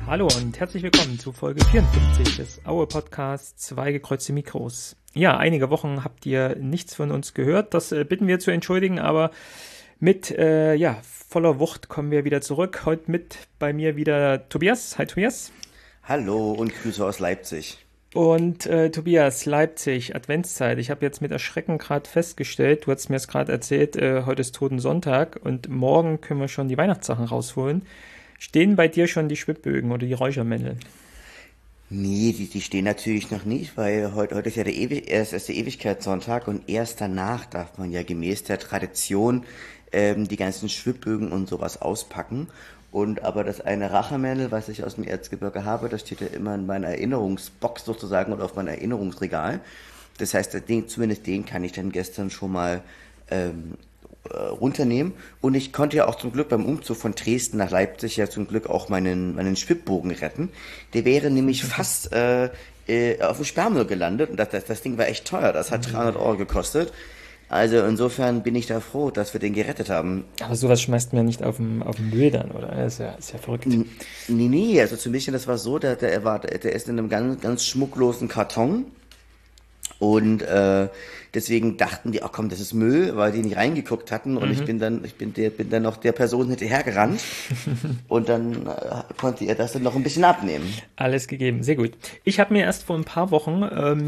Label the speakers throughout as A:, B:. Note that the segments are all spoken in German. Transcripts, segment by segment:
A: Hallo und herzlich willkommen zu Folge 54 des Aue Podcasts Zwei gekreuzte Mikros. Ja, einige Wochen habt ihr nichts von uns gehört, das bitten wir zu entschuldigen, aber mit voller Wucht kommen wir wieder zurück. Heute mit bei mir wieder Tobias. Hi Tobias.
B: Hallo und Grüße aus Leipzig.
A: Und Tobias, Leipzig, Adventszeit. Ich habe jetzt mit Erschrecken gerade festgestellt, du hast mir es gerade erzählt, heute ist Totensonntag und morgen können wir schon die Weihnachtssachen rausholen. Stehen bei dir schon die Schwibbögen oder die Räuchermännel?
B: Nee, die stehen natürlich noch nicht, weil heute ist ja erst ist der Ewigkeitssonntag und erst danach darf man ja gemäß der Tradition die ganzen Schwibbögen und sowas auspacken. Und aber das eine Rachemännel, was ich aus dem Erzgebirge habe, das steht ja immer in meiner Erinnerungsbox sozusagen oder auf meinem Erinnerungsregal. Das heißt, zumindest den kann ich dann gestern schon mal runternehmen. Und ich konnte ja auch zum Glück beim Umzug von Dresden nach Leipzig ja zum Glück auch meinen Schwibbogen retten. Der wäre nämlich fast auf dem Sperrmüll gelandet und das Ding war echt teuer. Das hat 300 Euro gekostet. Also insofern bin ich da froh, dass wir den gerettet haben.
A: Aber sowas schmeißt man ja nicht auf den Müll dann, oder? Ist ja verrückt.
B: Nee, also zu bisschen, das war so, der ist in einem ganz, ganz schmucklosen Karton. Und deswegen dachten die, ach komm, das ist Müll, weil die nicht reingeguckt hatten. Und ich bin dann noch der Person hinterhergerannt. Und dann konnte er das dann noch ein bisschen abnehmen.
A: Alles gegeben, sehr gut. Ich habe mir erst vor ein paar Wochen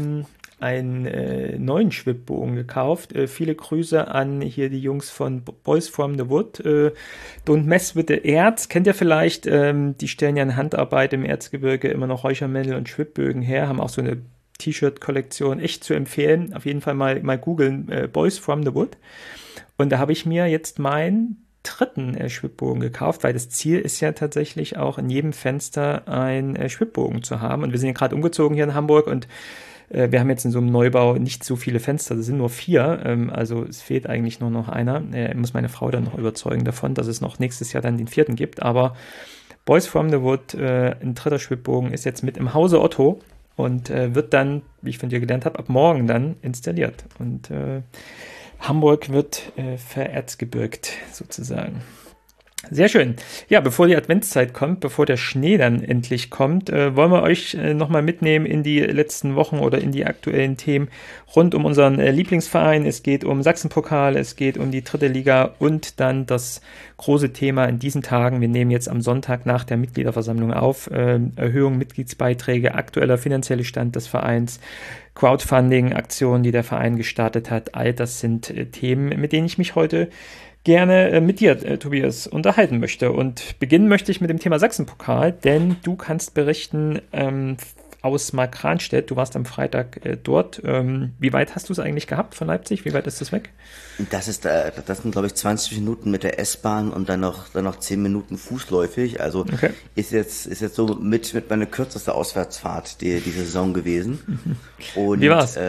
A: einen neuen Schwibbogen gekauft. Viele Grüße an hier die Jungs von Boys from the Wood. Don't mess with the Erz. Kennt ihr vielleicht? Die stellen ja in Handarbeit im Erzgebirge immer noch Räuchermännel und Schwibbögen her. Haben auch so eine T-Shirt-Kollektion. Echt zu empfehlen. Auf jeden Fall mal googeln. Boys from the Wood. Und da habe ich mir jetzt meinen dritten Schwibbogen gekauft, weil das Ziel ist ja tatsächlich auch in jedem Fenster ein Schwibbogen zu haben. Und wir sind ja gerade umgezogen hier in Hamburg und wir haben jetzt in so einem Neubau nicht so viele Fenster, das sind nur 4, also es fehlt eigentlich nur noch einer. Muss meine Frau dann noch überzeugen davon, dass es noch nächstes Jahr dann den 4. gibt. Aber Boys from the Wood, ein dritter Schwibbogen, ist jetzt mit im Hause Otto und wird dann, wie ich von dir gelernt habe, ab morgen dann installiert. Und Hamburg wird vererzgebirgt sozusagen. Sehr schön. Ja, bevor die Adventszeit kommt, bevor der Schnee dann endlich kommt, wollen wir euch nochmal mitnehmen in die letzten Wochen oder in die aktuellen Themen rund um unseren Lieblingsverein. Es geht um Sachsenpokal, es geht um die dritte Liga und dann das große Thema in diesen Tagen. Wir nehmen jetzt am Sonntag nach der Mitgliederversammlung auf. Erhöhung Mitgliedsbeiträge, aktueller finanzieller Stand des Vereins, Crowdfunding-Aktionen, die der Verein gestartet hat. All das sind Themen, mit denen ich mich heute gerne mit dir, Tobias, unterhalten möchte. Und beginnen möchte ich mit dem Thema Sachsenpokal, denn du kannst berichten aus Markranstädt. Du warst am Freitag dort. Wie weit hast du es eigentlich gehabt von Leipzig? Wie weit ist das weg?
B: Das sind glaube ich 20 Minuten mit der S-Bahn und dann noch 10 Minuten fußläufig. Also
A: Okay.
B: ist jetzt so mit meiner kürzeste Auswärtsfahrt diese Saison gewesen.
A: Wie
B: Und
A: war's?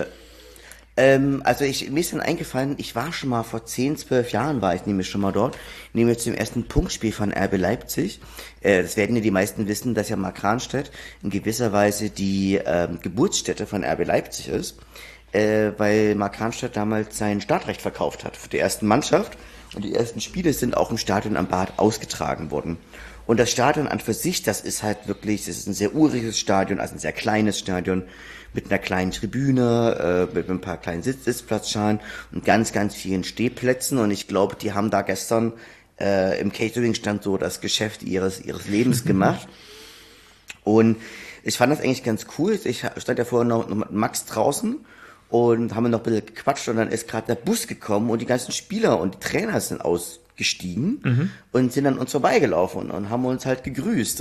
B: also mir ist dann eingefallen, ich war schon mal vor 10, 12 Jahren war ich nämlich schon mal dort, nämlich zum ersten Punktspiel von RB Leipzig. Das werden ja die meisten wissen, dass ja Markranstädt in gewisser Weise die Geburtsstätte von RB Leipzig ist, weil Markranstädt damals sein Startrecht verkauft hat für die ersten Mannschaft und die ersten Spiele sind auch im Stadion am Bad ausgetragen worden. Und das Stadion an für sich, das ist ein sehr uriges Stadion, also ein sehr kleines Stadion mit einer kleinen Tribüne, mit ein paar kleinen Sitzplatzschalen und ganz, ganz vielen Stehplätzen. Und ich glaube, die haben da gestern im Catering-Stand so das Geschäft ihres Lebens gemacht. Und ich fand das eigentlich ganz cool. Ich stand ja vorher noch mit Max draußen und haben noch ein bisschen gequatscht und dann ist gerade der Bus gekommen und die ganzen Spieler und die Trainer sind ausgestiegen und sind an uns vorbeigelaufen und haben uns halt gegrüßt.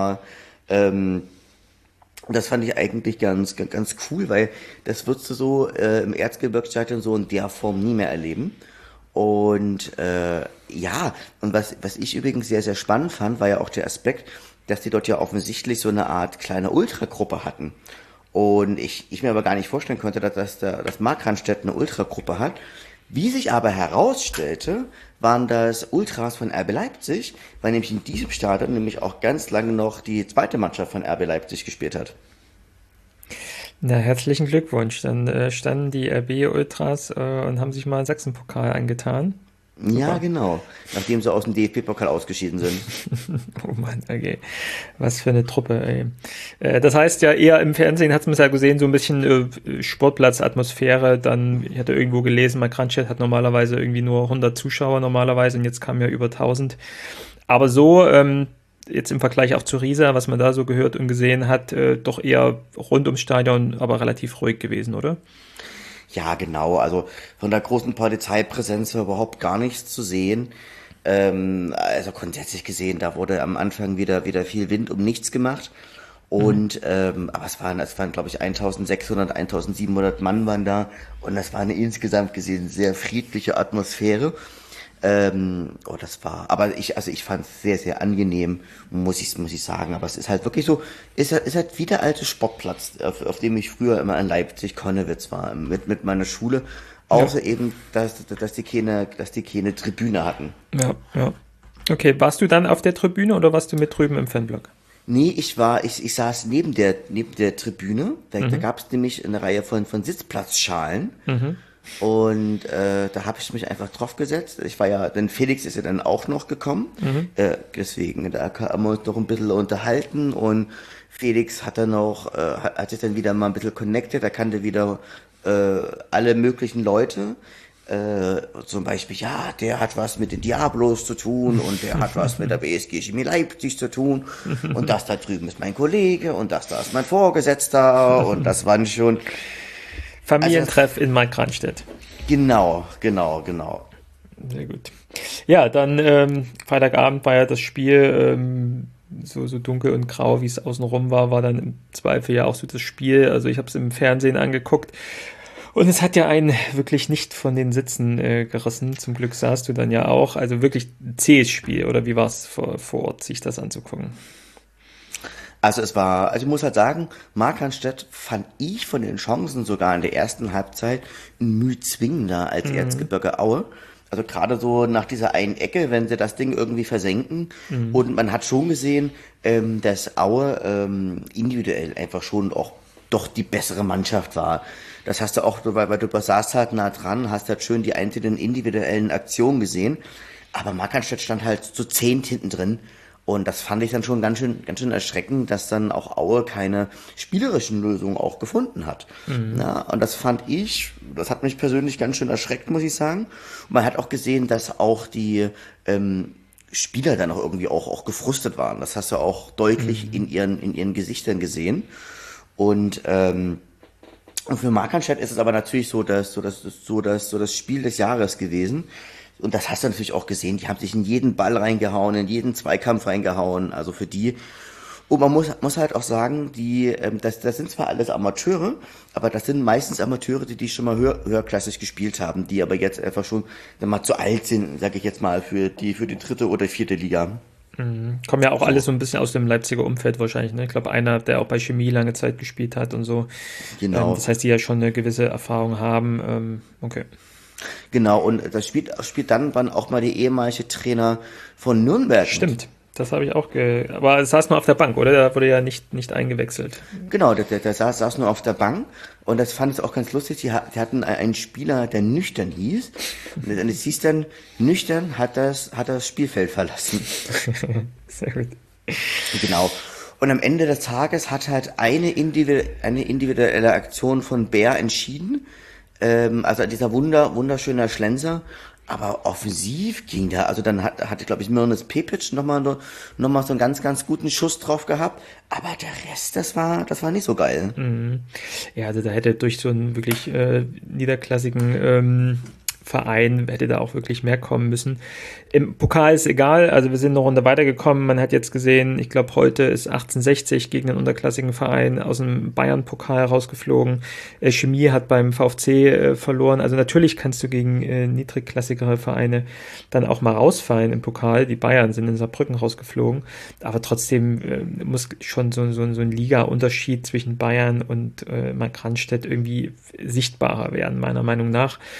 B: Das fand ich eigentlich ganz, ganz, ganz cool, weil das würdest du so im Erzgebirgsstadion so in der Form nie mehr erleben. Und und was ich übrigens sehr, sehr spannend fand, war ja auch der Aspekt, dass die dort ja offensichtlich so eine Art kleine Ultragruppe hatten. Und ich mir aber gar nicht vorstellen konnte, dass Markranstädt eine Ultragruppe hat. Wie sich aber herausstellte, waren das Ultras von RB Leipzig, weil nämlich in diesem Stadion nämlich auch ganz lange noch die zweite Mannschaft von RB Leipzig gespielt hat.
A: Na, herzlichen Glückwunsch. Dann standen die RB Ultras und haben sich mal einen Sachsenpokal angetan.
B: Ja,
A: Super.
B: genau. Nachdem sie aus dem DFB-Pokal ausgeschieden sind.
A: Oh Mann, okay. Was für eine Truppe, ey. Das heißt ja eher im Fernsehen hat man es ja gesehen, so ein bisschen Sportplatzatmosphäre. Dann, ich hatte irgendwo gelesen, Kranjčeť hat normalerweise irgendwie nur 100 Zuschauer normalerweise und jetzt kamen ja über 1000. Aber so, jetzt im Vergleich auch zu Riesa, was man da so gehört und gesehen hat, doch eher rund ums Stadion, aber relativ ruhig gewesen, oder?
B: Ja, genau. Also von der großen Polizeipräsenz war überhaupt gar nichts zu sehen. Also grundsätzlich gesehen, da wurde am Anfang wieder viel Wind um nichts gemacht. Und aber es waren glaube ich 1600, 1700 Mann waren da und das war eine insgesamt gesehen sehr friedliche Atmosphäre. Aber ich fand es sehr, sehr angenehm, muss ich sagen. Aber es ist halt wirklich so, ist halt wie der alte Sportplatz, auf dem ich früher immer in Leipzig-Konnewitz war, mit meiner Schule.
A: Ja,
B: Außer eben, dass die keine Tribüne hatten.
A: ja, ja. Okay, warst du dann auf der Tribüne oder warst du mit drüben im Fanblock?
B: Nee, ich saß neben der Tribüne. Da gab es nämlich eine Reihe von Sitzplatzschalen. Und da habe ich mich einfach drauf gesetzt. Denn Felix ist ja dann auch noch gekommen. Deswegen, da haben wir uns noch ein bisschen unterhalten und Felix hat sich dann wieder mal ein bisschen connected. Er kannte wieder alle möglichen Leute. Zum Beispiel, ja, der hat was mit den Diablos zu tun und der hat was mit der BSG Chemie Leipzig zu tun und das da drüben ist mein Kollege und das da ist mein Vorgesetzter und das waren schon, also
A: Familientreff in Kranjčeť.
B: genau.
A: Sehr gut. Ja, dann Freitagabend war ja das Spiel, so dunkel und grau, wie es außenrum war, war dann im Zweifel ja auch so das Spiel. Also ich habe es im Fernsehen angeguckt und es hat ja einen wirklich nicht von den Sitzen gerissen. Zum Glück saßt du dann ja auch. Also wirklich ein zähes Spiel, oder wie war es vor Ort, sich das anzugucken?
B: Also ich muss halt sagen, Markranstädt fand ich von den Chancen sogar in der ersten Halbzeit ein Mühe zwingender als Erzgebirge Aue. Also gerade so nach dieser einen Ecke, wenn sie das Ding irgendwie versenken. Und man hat schon gesehen, dass Aue individuell einfach schon auch doch die bessere Mannschaft war. Das hast du auch, weil du saßt halt nah dran, hast halt schön die einzelnen individuellen Aktionen gesehen. Aber Markranstädt stand halt zu 10 hinten drin. Und das fand ich dann schon ganz schön erschreckend, dass dann auch Aue keine spielerischen Lösungen auch gefunden hat. Ja, und das hat mich persönlich ganz schön erschreckt, muss ich sagen. Und man hat auch gesehen, dass auch die Spieler dann auch irgendwie auch gefrustet waren. Das hast du auch deutlich in ihren Gesichtern gesehen. Und für Markranstädt ist es aber natürlich das Spiel des Jahres gewesen. Und das hast du natürlich auch gesehen. Die haben sich in jeden Ball reingehauen, in jeden Zweikampf reingehauen. Also für die. Und man muss halt auch sagen, das sind zwar alles Amateure, aber das sind meistens Amateure, die schon mal höherklassig gespielt haben, die aber jetzt einfach schon dann mal zu alt sind, sage ich jetzt mal, für die dritte oder vierte Liga.
A: Kommen ja auch alle
B: So,
A: so ein bisschen aus dem Leipziger Umfeld wahrscheinlich, ne? Ich glaube, einer, der auch bei Chemie lange Zeit gespielt hat und so.
B: genau.
A: Das heißt, die ja schon eine gewisse Erfahrung haben. Okay.
B: Genau, und das spielt dann waren auch mal die ehemalige Trainer von Nürnberg mit.
A: Stimmt. Das habe ich auch aber es saß nur auf der Bank, oder? Der wurde ja nicht eingewechselt.
B: Genau, der saß nur auf der Bank und das fand ich auch ganz lustig. Die hatten einen Spieler, der nüchtern hieß. Und es hieß dann, nüchtern hat das Spielfeld verlassen.
A: Sehr gut.
B: Genau. Und am Ende des Tages hat halt eine individuelle Aktion von Bär entschieden. Also dieser wunderschöner Schlenzer. Aber offensiv ging der, also dann hatte glaube ich, Mirnes Pepic nochmal so einen ganz, ganz guten Schuss drauf gehabt. Aber der Rest, das war nicht so geil.
A: Ja, also da hätte durch so einen wirklich niederklassigen Verein hätte da auch wirklich mehr kommen müssen. Im Pokal ist egal, also wir sind eine Runde weitergekommen. Man hat jetzt gesehen, ich glaube, heute ist 1860 gegen einen unterklassigen Verein aus dem Bayern-Pokal rausgeflogen. Chemie hat beim VfC verloren. Also natürlich kannst du gegen niedrigklassigere Vereine dann auch mal rausfallen im Pokal. Die Bayern sind in Saarbrücken rausgeflogen. Aber trotzdem muss schon so ein Liga-Unterschied zwischen Bayern und Kranjčeť irgendwie sichtbarer werden, meiner Meinung nach.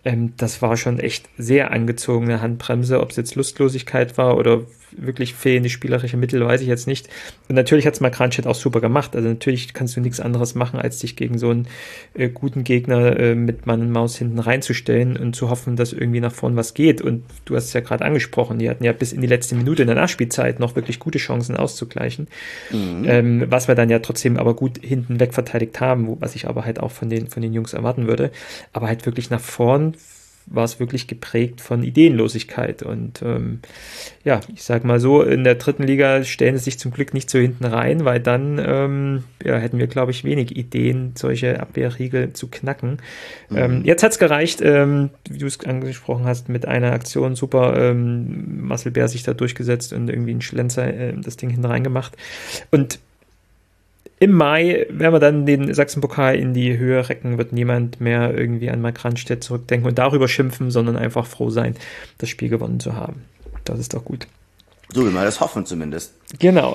A: Das war schon echt sehr angezogene Handbremse. Ob es jetzt Lustlosigkeit war oder wirklich fehlende spielerische Mittel, weiß ich jetzt nicht. Und natürlich hat es Kranjček auch super gemacht. Also natürlich kannst du nichts anderes machen, als dich gegen so einen guten Gegner mit Mann und Maus hinten reinzustellen und zu hoffen, dass irgendwie nach vorn was geht. Und du hast es ja gerade angesprochen, die hatten ja bis in die letzte Minute in der Nachspielzeit noch wirklich gute Chancen auszugleichen. Was wir dann ja trotzdem aber gut hinten weg verteidigt haben, was ich aber halt auch von den Jungs erwarten würde. Aber halt wirklich nach vorn war es wirklich geprägt von Ideenlosigkeit. Und ich sag mal so, in der dritten Liga stellen sie sich zum Glück nicht so hinten rein, weil dann hätten wir, glaube ich, wenig Ideen, solche Abwehrriegel zu knacken. Jetzt hat es gereicht, wie du es angesprochen hast, mit einer Aktion super, Marcel Bär sich da durchgesetzt und irgendwie einen Schlenzer das Ding hinten reingemacht. Und im Mai, wenn wir dann den Sachsenpokal in die Höhe recken, wird niemand mehr irgendwie an Kranjček zurückdenken und darüber schimpfen, sondern einfach froh sein, das Spiel gewonnen zu haben. Das ist doch gut.
B: So will man das hoffen zumindest.
A: Genau.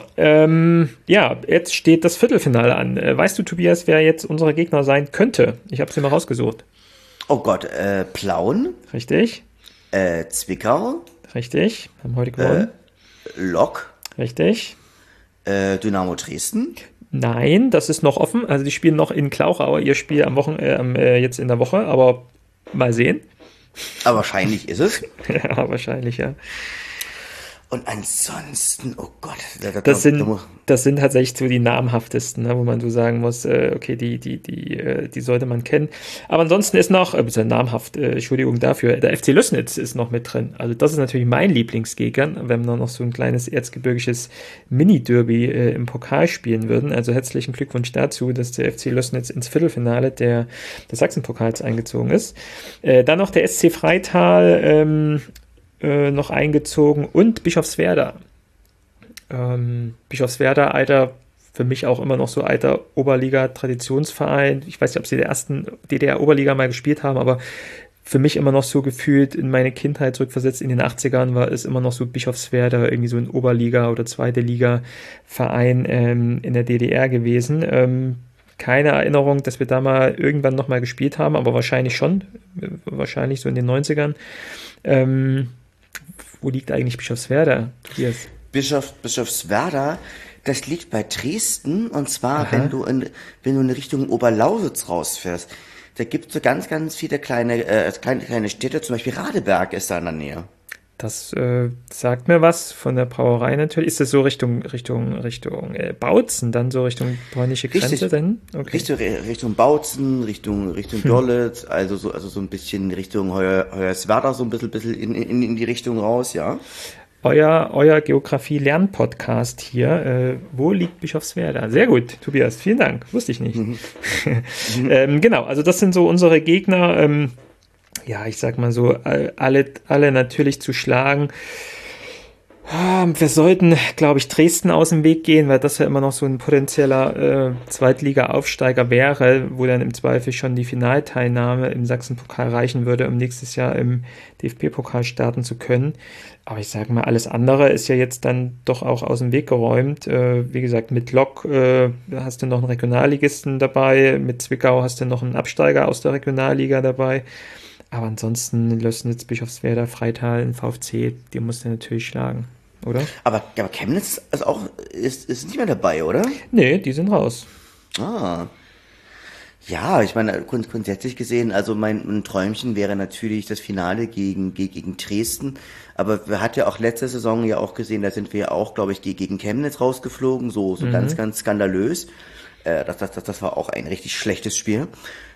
A: Jetzt steht das Viertelfinale an. Weißt du, Tobias, wer jetzt unsere Gegner sein könnte? Ich habe es dir mal rausgesucht.
B: Oh Gott, Plauen.
A: Richtig.
B: Zwickau.
A: Richtig. Haben heute gewonnen.
B: Lok.
A: Richtig.
B: Dynamo Dresden.
A: Nein, das ist noch offen. Also die spielen noch in Klauchau ihr Spiel jetzt in der Woche, aber mal sehen.
B: Aber wahrscheinlich ist es.
A: Ja, wahrscheinlich, ja.
B: Und ansonsten, oh Gott.
A: Das sind tatsächlich so die namhaftesten, ne, wo man so sagen muss, okay, die sollte man kennen. Aber ansonsten ist noch, namhaft, Entschuldigung dafür, der FC Lößnitz ist noch mit drin. Also das ist natürlich mein Lieblingsgegner, wenn wir noch so ein kleines erzgebirgisches Mini-Derby im Pokal spielen würden. Also herzlichen Glückwunsch dazu, dass der FC Lößnitz ins Viertelfinale des Sachsenpokals eingezogen ist. Dann noch der SC Freital, noch eingezogen und Bischofswerda. Bischofswerda, für mich auch immer noch so alter Oberliga-Traditionsverein. Ich weiß nicht, ob sie der ersten DDR-Oberliga mal gespielt haben, aber für mich immer noch so gefühlt in meine Kindheit zurückversetzt in den 80ern war es immer noch so Bischofswerda, irgendwie so ein Oberliga- oder zweite Liga-Verein in der DDR gewesen. Keine Erinnerung, dass wir da mal irgendwann nochmal gespielt haben, aber wahrscheinlich schon. Wahrscheinlich so in den 90ern. Wo liegt eigentlich Bischofswerda? Tobias?
B: Bischofswerda, das liegt bei Dresden, und zwar, wenn du in Richtung Oberlausitz rausfährst. Da gibt es so ganz, ganz viele kleine Städte, zum Beispiel Radeberg ist da in der Nähe.
A: Das sagt mir was von der Brauerei natürlich. Ist das so Richtung Bautzen, dann so Richtung polnische Grenze? Denn? Okay.
B: Richtung Bautzen, Richtung Görlitz, also so ein bisschen Richtung Hoyerswerda, so ein bisschen in die Richtung raus, ja.
A: Euer Geografie-Lern-Podcast hier. Wo liegt Bischofswerda? Sehr gut, Tobias, vielen Dank. Wusste ich nicht. Genau, also das sind so unsere Gegner. Ich sag mal so, alle natürlich zu schlagen. Wir sollten, glaube ich, Dresden aus dem Weg gehen, weil das ja immer noch so ein potenzieller Zweitliga-Aufsteiger wäre, wo dann im Zweifel schon die Finalteilnahme im Sachsenpokal reichen würde, um nächstes Jahr im DFB-Pokal starten zu können. Aber ich sage mal, alles andere ist ja jetzt dann doch auch aus dem Weg geräumt. Wie gesagt, mit Lok hast du noch einen Regionalligisten dabei, mit Zwickau hast du noch einen Absteiger aus der Regionalliga dabei. Aber ansonsten Lößnitz, Bischofswerda, Freital, VfC, die musst du natürlich schlagen, oder?
B: Aber Chemnitz ist nicht mehr dabei, oder?
A: Nee, die sind raus.
B: Ah. Ja, ich meine, grundsätzlich gesehen, also mein Träumchen wäre natürlich das Finale gegen Dresden. Aber wir hatten ja auch letzte Saison ja auch gesehen, da sind wir ja auch, glaube ich, gegen Chemnitz rausgeflogen, so ganz, ganz skandalös. Das war auch ein richtig schlechtes Spiel.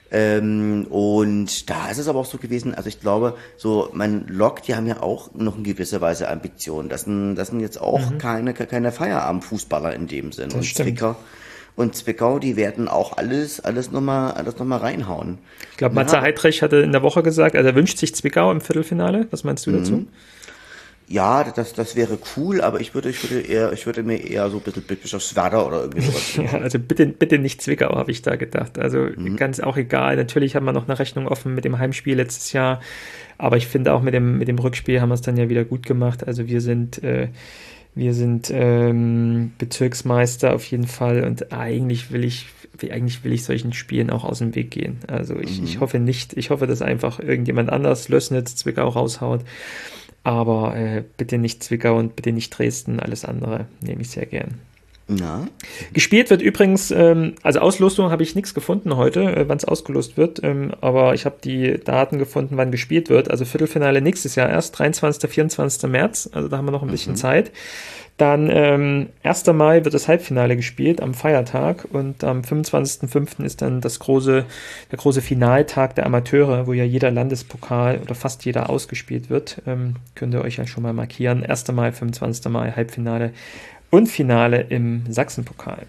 B: Und da ist es aber auch so gewesen, also ich glaube, so mein Lok, die haben ja auch noch in gewisser Weise Ambitionen. Das sind jetzt auch keine Feierabendfußballer in dem Sinn. Und Zwickau, die werden auch alles nochmal reinhauen.
A: Ich glaube, Matze Heidrich hatte in der Woche gesagt, also er wünscht sich Zwickau im Viertelfinale. Was meinst du dazu?
B: Ja, das wäre cool, aber ich würde mir eher so ein bisschen Bischofswerda oder irgendwie sowas.
A: Ja, also bitte nicht Zwickau, habe ich da gedacht. Also ganz auch egal. Natürlich haben wir noch eine Rechnung offen mit dem Heimspiel letztes Jahr, aber ich finde auch mit dem Rückspiel haben wir es dann ja wieder gut gemacht. Also wir sind Wir sind Bezirksmeister auf jeden Fall und eigentlich will ich solchen Spielen auch aus dem Weg gehen. Also ich hoffe nicht, ich hoffe, dass einfach irgendjemand anders Lößnitz, Zwickau raushaut. Aber bitte nicht Zwickau und bitte nicht Dresden, alles andere nehme ich sehr gern.
B: Na?
A: Gespielt wird übrigens, also Auslosung habe ich nichts gefunden heute, wann es ausgelost wird, aber ich habe die Daten gefunden, wann gespielt wird. Also Viertelfinale nächstes Jahr erst, 23., 24. März, also da haben wir noch ein bisschen Zeit. Dann 1. Mai wird das Halbfinale gespielt am Feiertag und am 25.05. ist dann der große Finaltag der Amateure, wo ja jeder Landespokal oder fast jeder ausgespielt wird. Könnt ihr euch ja schon mal markieren. 1. Mai, 25. Mai, Halbfinale und Finale im Sachsenpokal.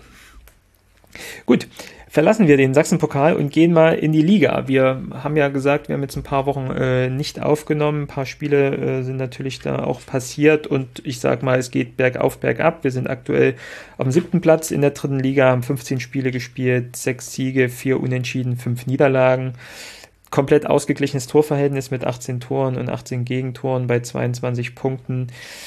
A: Gut, verlassen wir den Sachsenpokal und gehen mal in die Liga. Wir haben ja gesagt, wir haben jetzt ein paar Wochen nicht aufgenommen. Ein paar Spiele sind natürlich da auch passiert und ich sag mal, es geht bergauf, bergab. Wir sind aktuell auf dem 7. Platz in der 3. Liga, haben 15 Spiele gespielt, 6 Siege, 4 Unentschieden, 5 Niederlagen. Komplett ausgeglichenes Torverhältnis mit 18 Toren und 18 Gegentoren bei 22 Punkten.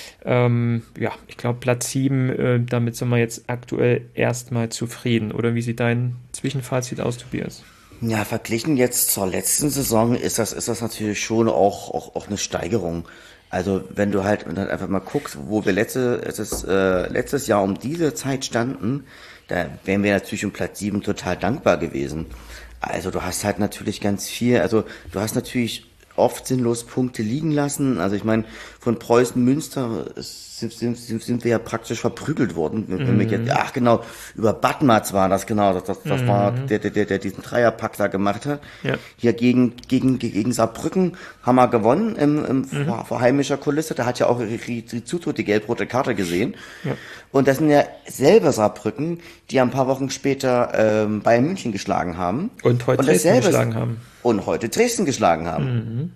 A: Ich glaube Platz 7, damit sind wir jetzt aktuell erstmal zufrieden. Oder wie sieht dein Zwischenfazit aus, Tobias?
B: Ja, verglichen jetzt zur letzten Saison ist das natürlich schon auch eine Steigerung. Also wenn du halt und dann einfach mal guckst, wo wir letztes Jahr um diese Zeit standen, da wären wir natürlich um Platz 7 total dankbar gewesen. Also du hast halt natürlich ganz viel, also du hast natürlich oft sinnlos Punkte liegen lassen. Also ich meine, von Preußen Münster sind wir ja praktisch verprügelt worden. Wenn wir jetzt, ach genau, über Badmatz war das genau, das war der diesen Dreierpack da gemacht hat. Ja. Hier gegen Saarbrücken haben wir gewonnen vor heimischer Kulisse. Da hat ja auch Rizzuto die gelb-rote Karte gesehen. Ja. Und das sind ja selber Saarbrücken, die ein paar Wochen später Bayern München geschlagen haben.
A: Und heute Dresden geschlagen haben.
B: Und heute Dresden geschlagen haben.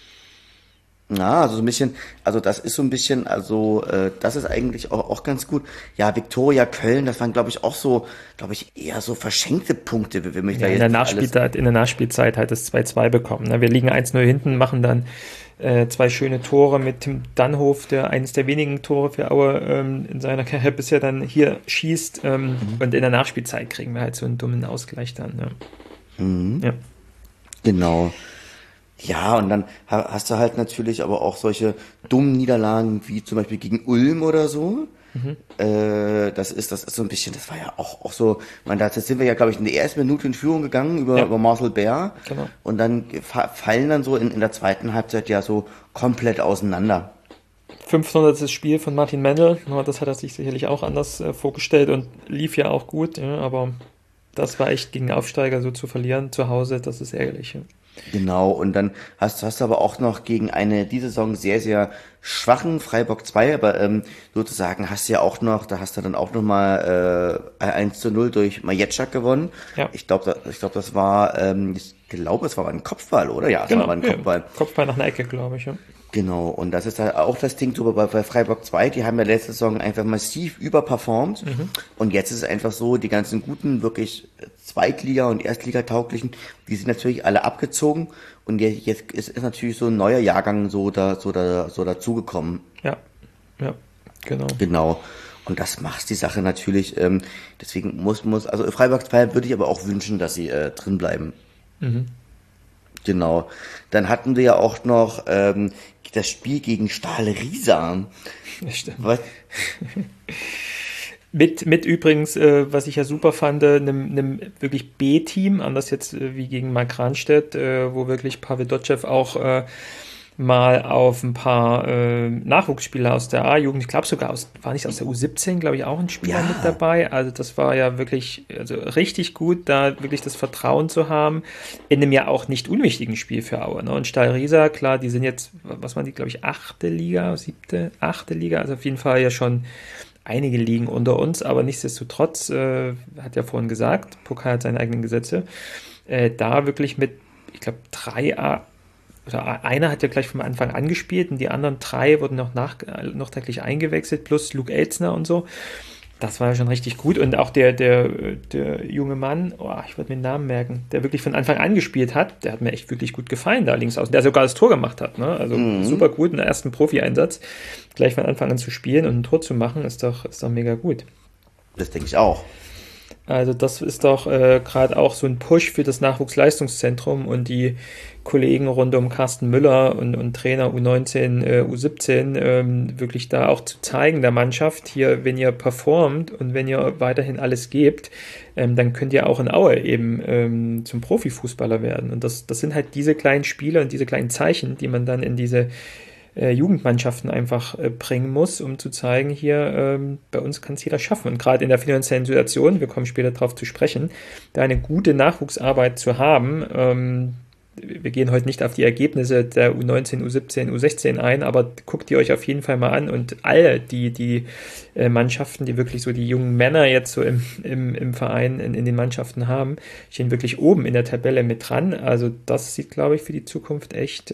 B: Ja, also so ein bisschen, also das ist so ein bisschen, also das ist eigentlich auch ganz gut. Ja, Viktoria Köln, das waren glaube ich eher so verschenkte Punkte, wie wir mich
A: ja, da jetzt in der Nachspielzeit halt das 2-2 bekommen. Ne? Wir liegen 1-0 hinten, machen dann 2 schöne Tore mit Tim Dannhof, der eines der wenigen Tore für Aue in seiner Karriere bisher dann hier schießt. Und in der Nachspielzeit kriegen wir halt so einen dummen Ausgleich dann. Ja.
B: Ja. Genau. Ja, und dann hast du halt natürlich aber auch solche dummen Niederlagen wie zum Beispiel gegen Ulm oder so. Das ist so ein bisschen, das war ja auch so, da sind wir ja, glaube ich, in der ersten Minute in Führung gegangen über Marcel Bär. Genau. Und dann fallen dann so in der zweiten Halbzeit ja so komplett auseinander.
A: 500. Spiel von Martin Mendel, das hat er sich sicherlich auch anders vorgestellt und lief ja auch gut, ja, aber das war echt gegen Aufsteiger so zu verlieren zu Hause, das ist ärgerlich. Ja.
B: Genau, und dann hast du aber auch noch gegen diese Saison sehr, sehr schwachen Freiburg 2, aber sozusagen hast du ja auch noch, da hast du dann auch noch mal 1-0 durch Majetschak gewonnen. Ja. Ich glaube, das war, es war ein Kopfball, oder? Ja, es war ein Kopfball.
A: Kopfball nach einer Ecke, glaube ich, ja.
B: Genau, und das ist halt auch das Ding so bei Freiburg 2, die haben ja letzte Saison einfach massiv überperformt und jetzt ist es einfach so, die ganzen guten, wirklich Zweitliga- und Erstligatauglichen, die sind natürlich alle abgezogen und jetzt ist natürlich so ein neuer Jahrgang so dazugekommen.
A: Ja, genau.
B: Genau. Und das macht die Sache natürlich, deswegen also Freiburg 2 würde ich aber auch wünschen, dass sie drin bleiben. Genau. Dann hatten wir ja auch noch das Spiel gegen Stahl Riesa.
A: Stimmt. Was? mit übrigens, was ich ja super fand, einem wirklich B-Team, anders jetzt wie gegen Mark Ranstedt, wo wirklich Pavel Dotschew auch mal auf ein paar Nachwuchsspieler aus der A-Jugend, ich glaube sogar war nicht aus der U17, glaube ich, auch ein Spieler mit dabei. Also das war ja wirklich richtig gut, da wirklich das Vertrauen zu haben, in einem ja auch nicht unwichtigen Spiel für Aue. Ne? Und Stahl Riesa, klar, die sind jetzt, was waren die, glaube ich, 8. Liga, 7., 8. Liga, also auf jeden Fall ja schon einige Ligen unter uns, aber nichtsdestotrotz, hat ja vorhin gesagt, Pokal hat seine eigenen Gesetze, da wirklich mit, ich glaube, 3 einer hat ja gleich vom Anfang an gespielt und die anderen 3 wurden noch nachträglich eingewechselt, plus Luke Elzner und so. Das war ja schon richtig gut. Und auch der junge Mann, ich würde mir den Namen merken, der wirklich von Anfang an gespielt hat, der hat mir echt wirklich gut gefallen da links außen. Der sogar das Tor gemacht hat. Ne? Also super gut, in der ersten Profi-Einsatz. Gleich von Anfang an zu spielen und ein Tor zu machen, ist doch mega gut.
B: Das denke ich auch.
A: Also das ist doch gerade auch so ein Push für das Nachwuchsleistungszentrum und die Kollegen rund um Carsten Müller und Trainer U19, U17, wirklich da auch zu zeigen der Mannschaft, hier, wenn ihr performt und wenn ihr weiterhin alles gebt, dann könnt ihr auch in Aue eben zum Profifußballer werden. Und das sind halt diese kleinen Spiele und diese kleinen Zeichen, die man dann in diese Jugendmannschaften einfach bringen muss, um zu zeigen, hier bei uns kann es jeder schaffen. Und gerade in der finanziellen Situation, wir kommen später darauf zu sprechen, da eine gute Nachwuchsarbeit zu haben. Wir gehen heute nicht auf die Ergebnisse der U19, U17, U16 ein, aber guckt ihr euch auf jeden Fall mal an und alle die Mannschaften, die wirklich so die jungen Männer jetzt so im Verein, in den Mannschaften haben, stehen wirklich oben in der Tabelle mit dran. Also das sieht, glaube ich, für die Zukunft echt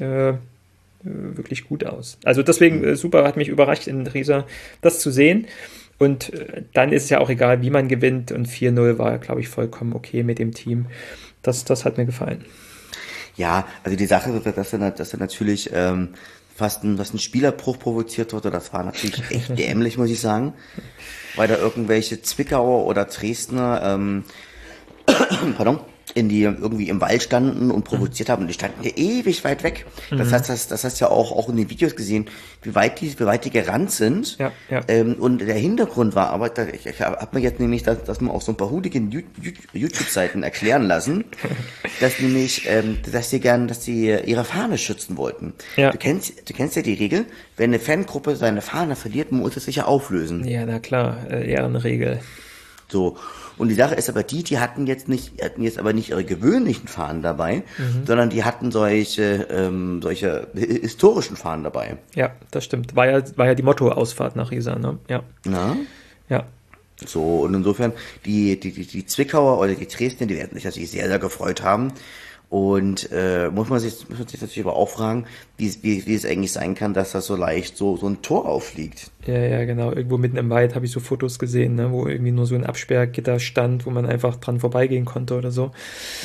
A: wirklich gut aus. Also deswegen super, hat mich überrascht in Riesa das zu sehen. Und dann ist es ja auch egal, wie man gewinnt. Und 4-0 war, glaube ich, vollkommen okay mit dem Team. Das hat mir gefallen.
B: Ja, also die Sache, dass er natürlich fast ein Spielerbruch provoziert wurde, das war natürlich echt dämlich, muss ich sagen. Weil da irgendwelche Zwickauer oder Dresdner pardon, die irgendwie im Wald standen und provoziert haben. Und die standen hier ewig weit weg. Das hast ja auch in den Videos gesehen, wie weit die gerannt sind.
A: Ja.
B: Und der Hintergrund war, aber ich habe mir jetzt nämlich, dass man auf so ein paar Hooligan YouTube-Seiten erklären lassen, dass nämlich, dass sie ihre Fahne schützen wollten.
A: Ja.
B: Du kennst ja die Regel, wenn eine Fangruppe seine Fahne verliert, muss es sich ja auflösen.
A: Ja, na klar, Ehrenregel.
B: So. Und die Sache ist aber die hatten jetzt aber nicht ihre gewöhnlichen Fahnen dabei, sondern die hatten solche historischen Fahnen dabei.
A: Ja, das stimmt. War ja die Motto-Ausfahrt nach Riesa, ne? Ja.
B: Na?
A: Ja.
B: So, und insofern, die Zwickauer oder die Dresdner, die werden sich natürlich sehr, sehr gefreut haben. Und muss man sich natürlich aber auch fragen, wie es eigentlich sein kann, dass das so leicht so ein Tor auffliegt.
A: Ja, genau. Irgendwo mitten im Wald habe ich so Fotos gesehen, ne, wo irgendwie nur so ein Absperrgitter stand, wo man einfach dran vorbeigehen konnte oder so.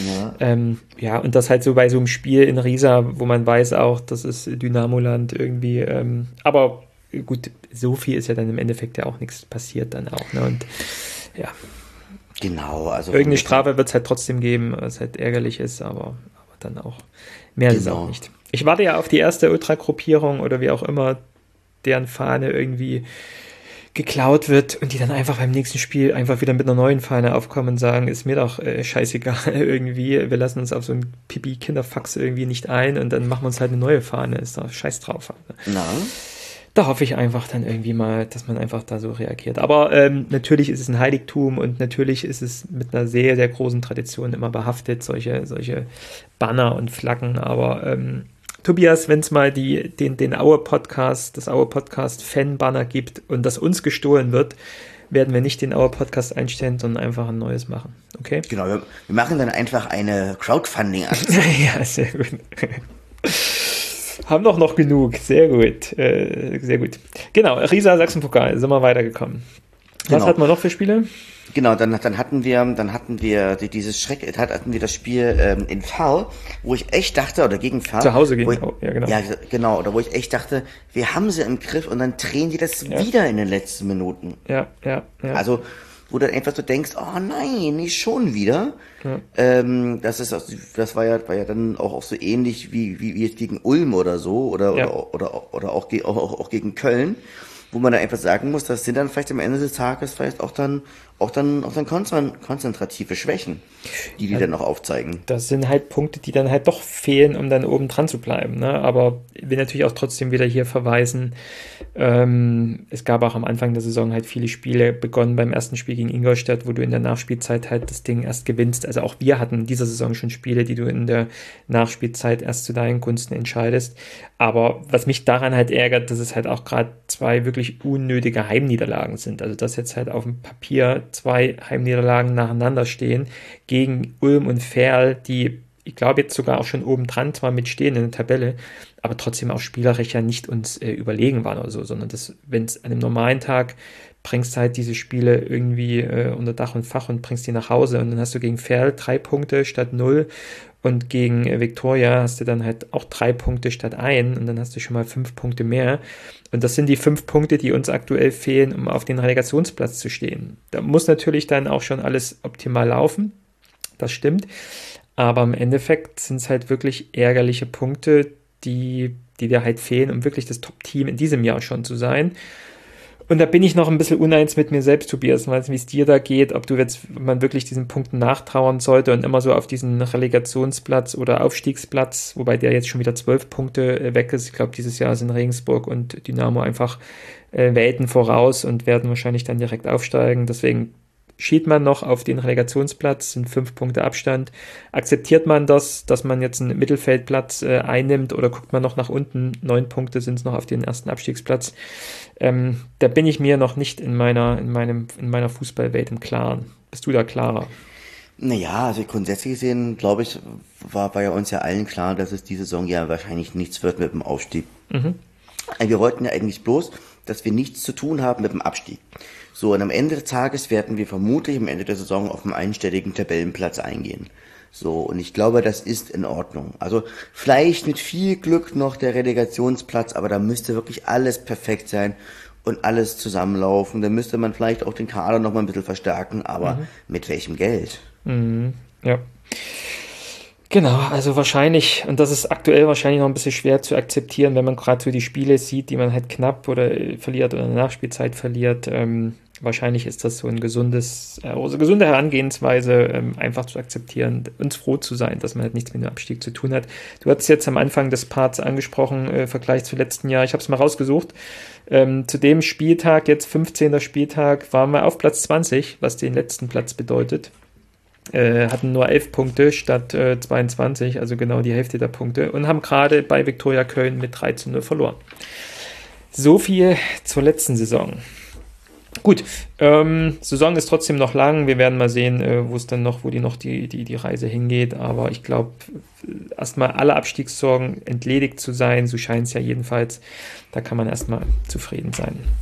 B: Ja.
A: Und das halt so bei so einem Spiel in Riesa, wo man weiß auch, das ist Dynamoland irgendwie. Aber gut, so viel ist ja dann im Endeffekt ja auch nichts passiert dann auch. Ne? Und ja.
B: Genau, also
A: irgendeine Strafe wird es halt trotzdem geben, was halt ärgerlich ist, aber dann auch mehr ist es auch nicht. Ich warte ja auf die erste Ultragruppierung oder wie auch immer, deren Fahne irgendwie geklaut wird und die dann einfach beim nächsten Spiel einfach wieder mit einer neuen Fahne aufkommen und sagen, ist mir doch scheißegal irgendwie, wir lassen uns auf so ein Pipi-Kinderfax irgendwie nicht ein und dann machen wir uns halt eine neue Fahne, ist doch scheiß drauf.
B: Na?
A: Da hoffe ich einfach dann irgendwie mal, dass man einfach da so reagiert. Aber natürlich ist es ein Heiligtum und natürlich ist es mit einer sehr, sehr großen Tradition immer behaftet, solche Banner und Flaggen. Aber Tobias, wenn es mal den Aue-Podcast, das Aue-Podcast-Fan-Banner gibt und das uns gestohlen wird, werden wir nicht den Aue-Podcast einstellen, sondern einfach ein neues machen. Okay?
B: Genau, wir machen dann einfach eine Crowdfunding-Aktion.
A: Ja, sehr gut. Haben doch noch genug. Sehr gut. Sehr gut. Genau, Riesa Sachsenpokal, sind wir weitergekommen. Was hatten wir noch für Spiele?
B: Genau, dann hatten wir das Spiel in Ferl, wo ich echt dachte, oder gegen Ferl.
A: Zu Hause gegen, ja genau.
B: Ja, genau, oder wo ich echt dachte, wir haben sie im Griff und dann drehen die das wieder in den letzten Minuten.
A: Ja.
B: Also, wo du dann einfach so denkst, oh nein, nicht schon wieder.
A: Ja.
B: Das war ja dann auch so ähnlich wie jetzt gegen Ulm oder so, oder auch gegen Köln, wo man dann einfach sagen muss, das sind dann vielleicht am Ende des Tages vielleicht auch dann konzentrative Schwächen, die dann noch aufzeigen.
A: Das sind halt Punkte, die dann halt doch fehlen, um dann oben dran zu bleiben. Ne? Aber ich will natürlich auch trotzdem wieder hier verweisen, es gab auch am Anfang der Saison halt viele Spiele, begonnen beim ersten Spiel gegen Ingolstadt, wo du in der Nachspielzeit halt das Ding erst gewinnst. Also auch wir hatten in dieser Saison schon Spiele, die du in der Nachspielzeit erst zu deinen Gunsten entscheidest. Aber was mich daran halt ärgert, dass es halt auch gerade 2 wirklich unnötige Heimniederlagen sind. Also dass jetzt halt auf dem Papier 2 Heimniederlagen nacheinander stehen gegen Ulm und Ferl, die, ich glaube, jetzt sogar auch schon oben dran zwar mitstehen in der Tabelle, aber trotzdem auch spielerisch ja nicht uns überlegen waren oder so, sondern wenn es an einem normalen Tag bringst halt diese Spiele irgendwie unter Dach und Fach und bringst die nach Hause. Und dann hast du gegen Verl 3 Punkte statt 0 und gegen Viktoria hast du dann halt auch 3 Punkte statt 1 und dann hast du schon mal 5 Punkte mehr. Und das sind die 5 Punkte, die uns aktuell fehlen, um auf den Relegationsplatz zu stehen. Da muss natürlich dann auch schon alles optimal laufen. Das stimmt. Aber im Endeffekt sind es halt wirklich ärgerliche Punkte, die dir halt fehlen, um wirklich das Top-Team in diesem Jahr schon zu sein. Und da bin ich noch ein bisschen uneins mit mir selbst, Tobias, wie es dir da geht, ob man wirklich diesen Punkten nachtrauern sollte und immer so auf diesen Relegationsplatz oder Aufstiegsplatz, wobei der jetzt schon wieder 12 Punkte weg ist. Ich glaube, dieses Jahr sind Regensburg und Dynamo einfach Welten voraus und werden wahrscheinlich dann direkt aufsteigen. Deswegen schied man noch auf den Relegationsplatz, sind 5 Punkte Abstand. Akzeptiert man das, dass man jetzt einen Mittelfeldplatz einnimmt oder guckt man noch nach unten? 9 Punkte sind es noch auf den ersten Abstiegsplatz. Da bin ich mir noch nicht in meiner Fußballwelt im Klaren. Bist du da klarer?
B: Naja, also grundsätzlich gesehen, glaube ich, war bei uns ja allen klar, dass es diese Saison ja wahrscheinlich nichts wird mit dem Aufstieg. Wir wollten ja eigentlich bloß, dass wir nichts zu tun haben mit dem Abstieg. So, und am Ende des Tages werden wir vermutlich am Ende der Saison auf einen einstelligen Tabellenplatz eingehen. So, und ich glaube, das ist in Ordnung. Also vielleicht mit viel Glück noch der Relegationsplatz, aber da müsste wirklich alles perfekt sein und alles zusammenlaufen. Da müsste man vielleicht auch den Kader noch mal ein bisschen verstärken, aber mit welchem Geld?
A: Ja. Genau, also wahrscheinlich, und das ist aktuell wahrscheinlich noch ein bisschen schwer zu akzeptieren, wenn man gerade so die Spiele sieht, die man halt knapp oder verliert oder in der Nachspielzeit verliert. Wahrscheinlich ist das so eine gesunde Herangehensweise, einfach zu akzeptieren und froh zu sein, dass man halt nichts mit dem Abstieg zu tun hat. Du hattest jetzt am Anfang des Parts angesprochen, Vergleich zu letzten Jahr. Ich habe es mal rausgesucht. Zu dem Spieltag, jetzt 15. Spieltag, waren wir auf Platz 20, was den letzten Platz bedeutet. Hatten nur 11 Punkte statt 22, also genau die Hälfte der Punkte und haben gerade bei Viktoria Köln mit 3:0 verloren. So viel zur letzten Saison. Gut, Saison ist trotzdem noch lang. Wir werden mal sehen, wo die Reise hingeht. Aber ich glaube, erstmal alle Abstiegssorgen entledigt zu sein, so scheint es ja jedenfalls. Da kann man erstmal zufrieden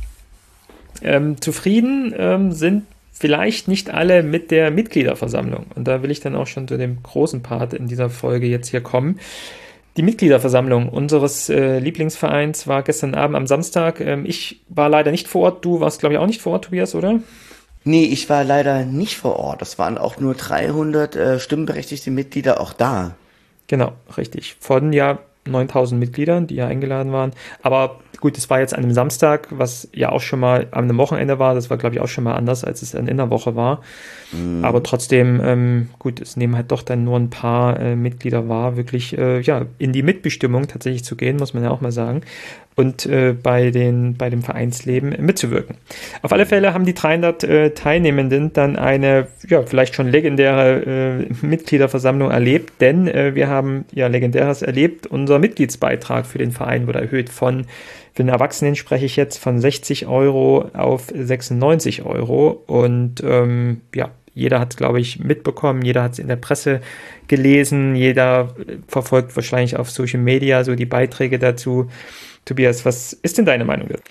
A: sein. Zufrieden sind vielleicht nicht alle mit der Mitgliederversammlung. Und da will ich dann auch schon zu dem großen Part in dieser Folge jetzt hier kommen. Die Mitgliederversammlung unseres Lieblingsvereins war gestern Abend am Samstag. Ich war leider nicht vor Ort. Du warst, glaube ich, auch nicht vor Ort, Tobias, oder?
B: Nee, ich war leider nicht vor Ort. Es waren auch nur 300 stimmberechtigte Mitglieder auch da.
A: Genau, richtig. Von 9.000 Mitgliedern, die ja eingeladen waren. Aber gut, es war jetzt an einem Samstag, was ja auch schon mal an einem Wochenende war. Das war, glaube ich, auch schon mal anders, als es in der Woche war. Aber trotzdem, gut, es nehmen halt doch dann nur ein paar Mitglieder wahr, wirklich in die Mitbestimmung tatsächlich zu gehen, muss man ja auch mal sagen. Und bei dem Vereinsleben mitzuwirken. Auf alle Fälle haben die 300 Teilnehmenden dann eine, vielleicht schon legendäre Mitgliederversammlung erlebt, denn wir haben Legendäres erlebt. Unser Mitgliedsbeitrag für den Verein wurde erhöht für den Erwachsenen spreche ich jetzt von 60 Euro auf 96 Euro und jeder hat es, glaube ich, mitbekommen, jeder hat es in der Presse gelesen, jeder verfolgt wahrscheinlich auf Social Media so die Beiträge dazu. Tobias, was ist denn deine Meinung dazu?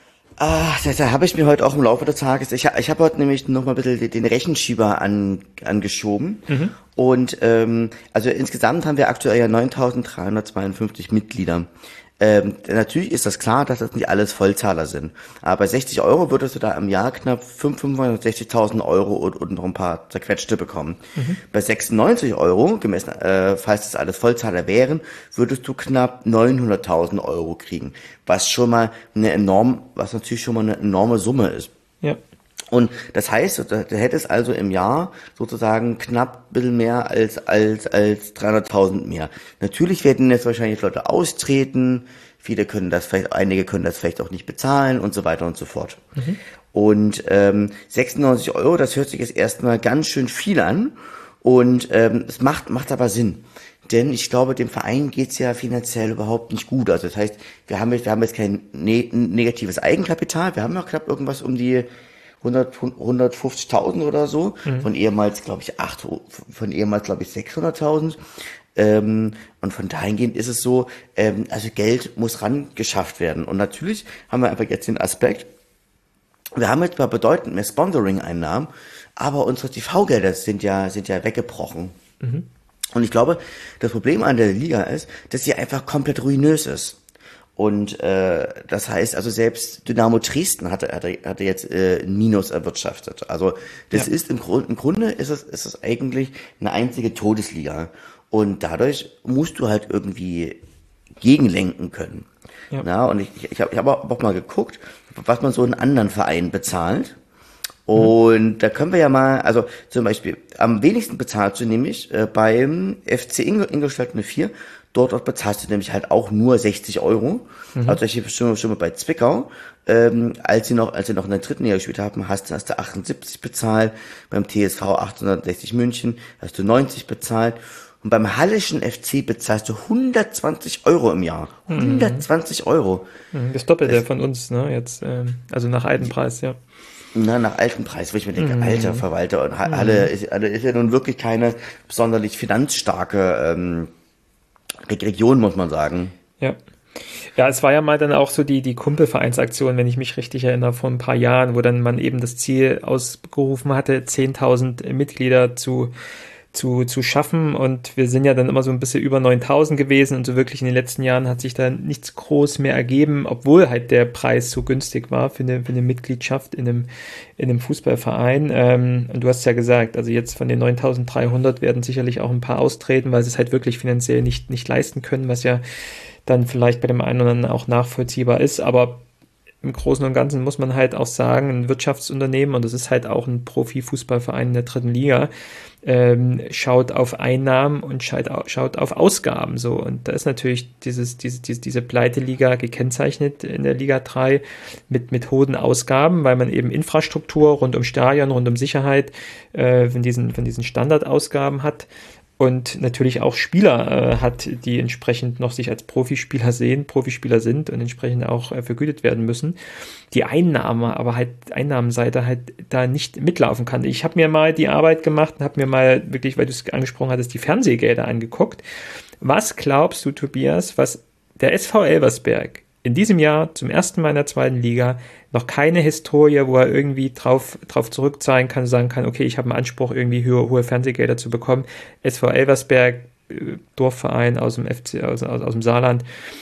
B: Da habe ich mir heute auch im Laufe des Tages, ich habe heute nämlich noch mal ein bisschen den Rechenschieber angeschoben. Und also insgesamt haben wir aktuell ja 9.352 Mitglieder. Natürlich ist das klar, dass das nicht alles Vollzahler sind. Aber bei 60 Euro würdest du da im Jahr knapp 560.000 Euro und noch ein paar zerquetschte bekommen. Bei 96 Euro, gemessen, falls das alles Vollzahler wären, würdest du knapp 900.000 Euro kriegen. Was natürlich schon mal eine enorme Summe ist.
A: Ja.
B: Und das heißt, du hättest also im Jahr sozusagen knapp ein bisschen mehr als 300.000 mehr. Natürlich werden jetzt wahrscheinlich Leute austreten, einige können das vielleicht auch nicht bezahlen und so weiter und so fort. Und 96 Euro, das hört sich jetzt erstmal ganz schön viel an und es macht aber Sinn. Denn ich glaube, dem Verein geht's ja finanziell überhaupt nicht gut. Also das heißt, wir haben jetzt kein negatives Eigenkapital, wir haben noch knapp irgendwas um die 150.000 oder so, von ehemals, glaube ich, 600.000. Und von dahingehend ist es so, also Geld muss ran geschafft werden. Und natürlich haben wir einfach jetzt den Aspekt, Wir haben jetzt mal bedeutend mehr Sponsoring-Einnahmen, aber unsere TV-Gelder sind ja weggebrochen. Und ich glaube, das Problem an der Liga ist, dass sie einfach komplett ruinös ist. Und das heißt, also selbst Dynamo Dresden hatte jetzt ein Minus erwirtschaftet. Also das ist im Grunde ist es eigentlich eine einzige Todesliga. Und dadurch musst du halt irgendwie gegenlenken können.
A: Ja.
B: Na, und ich hab auch mal geguckt, was man so in anderen Vereinen bezahlt. Und da können wir ja mal, also zum Beispiel, am wenigsten bezahlst du nämlich beim FC Ingolstadt 04. Dort bezahlst du nämlich halt auch nur 60 Euro. Also ich schon mal bei Zwickau, als sie noch in der dritten Liga gespielt haben, hast du 78 bezahlt. Beim TSV 1860 München hast du 90 bezahlt. Und beim Hallischen FC bezahlst du 120 Euro im Jahr. 120 Euro.
A: Das Doppelte von uns, ne? Jetzt, also nach altem Preis, ja.
B: Na, nach altem Preis, wo ich mir denke, alter Verwalter, und Halle ist ja nun wirklich keine sonderlich finanzstarke Region, muss man sagen.
A: Ja. Ja, es war ja mal dann auch so die Kumpelvereinsaktion, wenn ich mich richtig erinnere, vor ein paar Jahren, wo dann man eben das Ziel ausgerufen hatte, 10.000 Mitglieder zu schaffen, und wir sind ja dann immer so ein bisschen über 9.000 gewesen, und so wirklich in den letzten Jahren hat sich da nichts groß mehr ergeben, obwohl halt der Preis so günstig war für eine Mitgliedschaft in einem Fußballverein. Und du hast ja gesagt, also jetzt von den 9.300 werden sicherlich auch ein paar austreten, weil sie es halt wirklich finanziell nicht leisten können, was ja dann vielleicht bei dem einen oder anderen auch nachvollziehbar ist, aber im Großen und Ganzen muss man halt auch sagen, ein Wirtschaftsunternehmen, und das ist halt auch ein Profifußballverein in der dritten Liga, schaut auf Einnahmen und schaut auf Ausgaben, so. Und da ist natürlich diese Pleiteliga gekennzeichnet in der Liga 3 mit hohen Ausgaben, weil man eben Infrastruktur rund um Stadion, rund um Sicherheit von diesen Standardausgaben hat. Und natürlich auch Spieler hat, die entsprechend noch sich als Profispieler sind und entsprechend auch vergütet werden müssen. Die Einnahmenseite halt da nicht mitlaufen kann. Ich habe mir mal die Arbeit gemacht und habe mir mal wirklich, weil du es angesprochen hattest, die Fernsehgelder angeguckt. Was glaubst du, Tobias, was der SV Elversberg in diesem Jahr zum ersten Mal in der zweiten Liga, noch keine Historie, wo er irgendwie drauf zurückzahlen kann, sagen kann, okay, ich habe einen Anspruch, irgendwie hohe Fernsehgelder zu bekommen. SV Elversberg, Dorfverein aus dem FC, aus dem Saarland.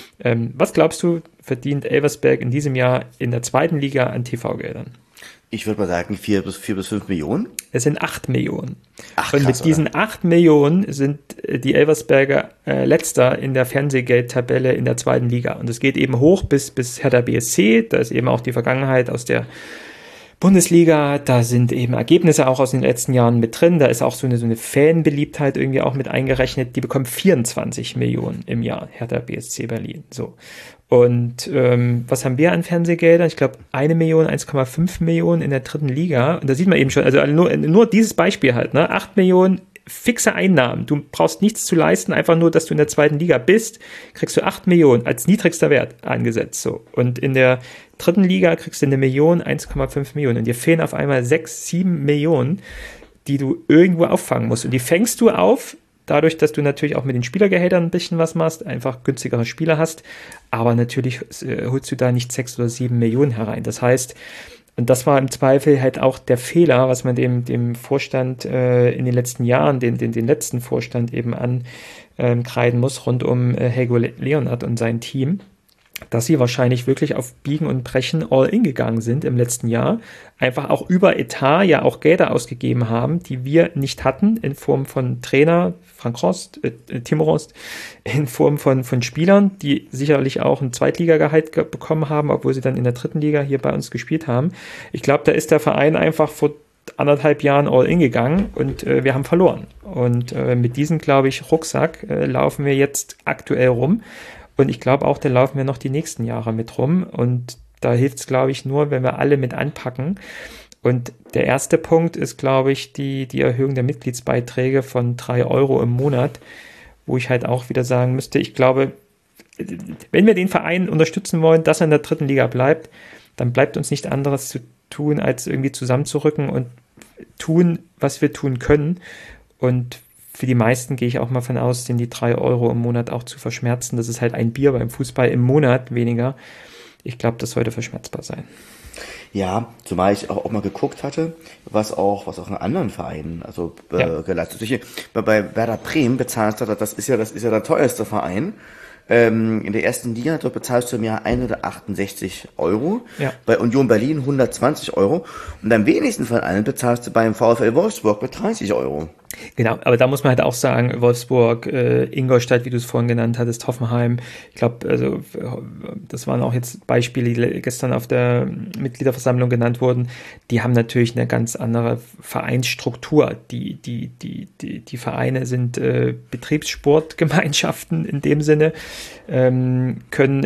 A: Was glaubst du, verdient Elversberg in diesem Jahr in der zweiten Liga an TV-Geldern?
B: Ich würde mal sagen 4 bis 5 Millionen.
A: Es sind 8 Millionen.
B: Ach,
A: und
B: krass,
A: mit diesen 8 Millionen sind die Elversberger Letzter in der Fernsehgeldtabelle in der zweiten Liga. Und es geht eben hoch bis Hertha BSC. Da ist eben auch die Vergangenheit aus der Bundesliga. Da sind eben Ergebnisse auch aus den letzten Jahren mit drin. Da ist auch so eine Fanbeliebtheit irgendwie auch mit eingerechnet. Die bekommen 24 Millionen im Jahr, Hertha BSC Berlin. So. Und was haben wir an Fernsehgeldern? Ich glaube 1 Million, 1,5 Millionen in der dritten Liga. Und da sieht man eben schon, also nur dieses Beispiel halt, ne? 8 Millionen fixe Einnahmen. Du brauchst nichts zu leisten, einfach nur, dass du in der zweiten Liga bist, kriegst du 8 Millionen als niedrigster Wert angesetzt. So. Und in der dritten Liga kriegst du 1 Million, 1,5 Millionen. Und dir fehlen auf einmal 6, 7 Millionen, die du irgendwo auffangen musst. Und die fängst du auf, dadurch, dass du natürlich auch mit den Spielergehältern ein bisschen was machst, einfach günstigere Spieler hast, aber natürlich holst du da nicht 6 oder 7 Millionen herein. Das heißt, und das war im Zweifel halt auch der Fehler, was man dem Vorstand in den letzten Jahren, den letzten Vorstand eben ankreiden muss, rund um Helgo Leonhardt und sein Team, dass sie wahrscheinlich wirklich auf Biegen und Brechen all in gegangen sind im letzten Jahr, einfach auch über Etat ja auch Gelder ausgegeben haben, die wir nicht hatten, in Form von Trainer, Timo Rost, in Form von Spielern, die sicherlich auch ein Zweitligagehalt bekommen haben, obwohl sie dann in der dritten Liga hier bei uns gespielt haben. Ich glaube, da ist der Verein einfach vor 1,5 Jahren all in gegangen und wir haben verloren. Und mit diesem, glaube ich, Rucksack laufen wir jetzt aktuell rum. Und ich glaube auch, da laufen wir noch die nächsten Jahre mit rum. Und da hilft es, glaube ich, nur, wenn wir alle mit anpacken. Und der erste Punkt ist, glaube ich, die Erhöhung der Mitgliedsbeiträge von 3 Euro im Monat, wo ich halt auch wieder sagen müsste, ich glaube, wenn wir den Verein unterstützen wollen, dass er in der dritten Liga bleibt, dann bleibt uns nichts anderes zu tun, als irgendwie zusammenzurücken und tun, was wir tun können. Und für die meisten gehe ich auch mal von aus, sind die 3 Euro im Monat auch zu verschmerzen. Das ist halt ein Bier beim Fußball im Monat weniger. Ich glaube, das sollte verschmerzbar sein.
B: Ja, zumal ich auch mal geguckt hatte, was auch in anderen Vereinen, also
A: Ja,
B: geleistet wird. Bei Werder Bremen bezahlst du, das ist ja der teuerste Verein. In der ersten Liga, dort bezahlst du im Jahr 168 Euro,
A: ja.
B: bei Union Berlin 120 Euro und am wenigsten von allen bezahlst du beim VfL Wolfsburg mit 30 Euro.
A: Genau, aber da muss man halt auch sagen, Wolfsburg, Ingolstadt, wie du es vorhin genannt hattest, Hoffenheim, ich glaube, also das waren auch jetzt Beispiele, die gestern auf der Mitgliederversammlung genannt wurden, die haben natürlich eine ganz andere Vereinsstruktur. Die Vereine sind Betriebssportgemeinschaften in dem Sinne, können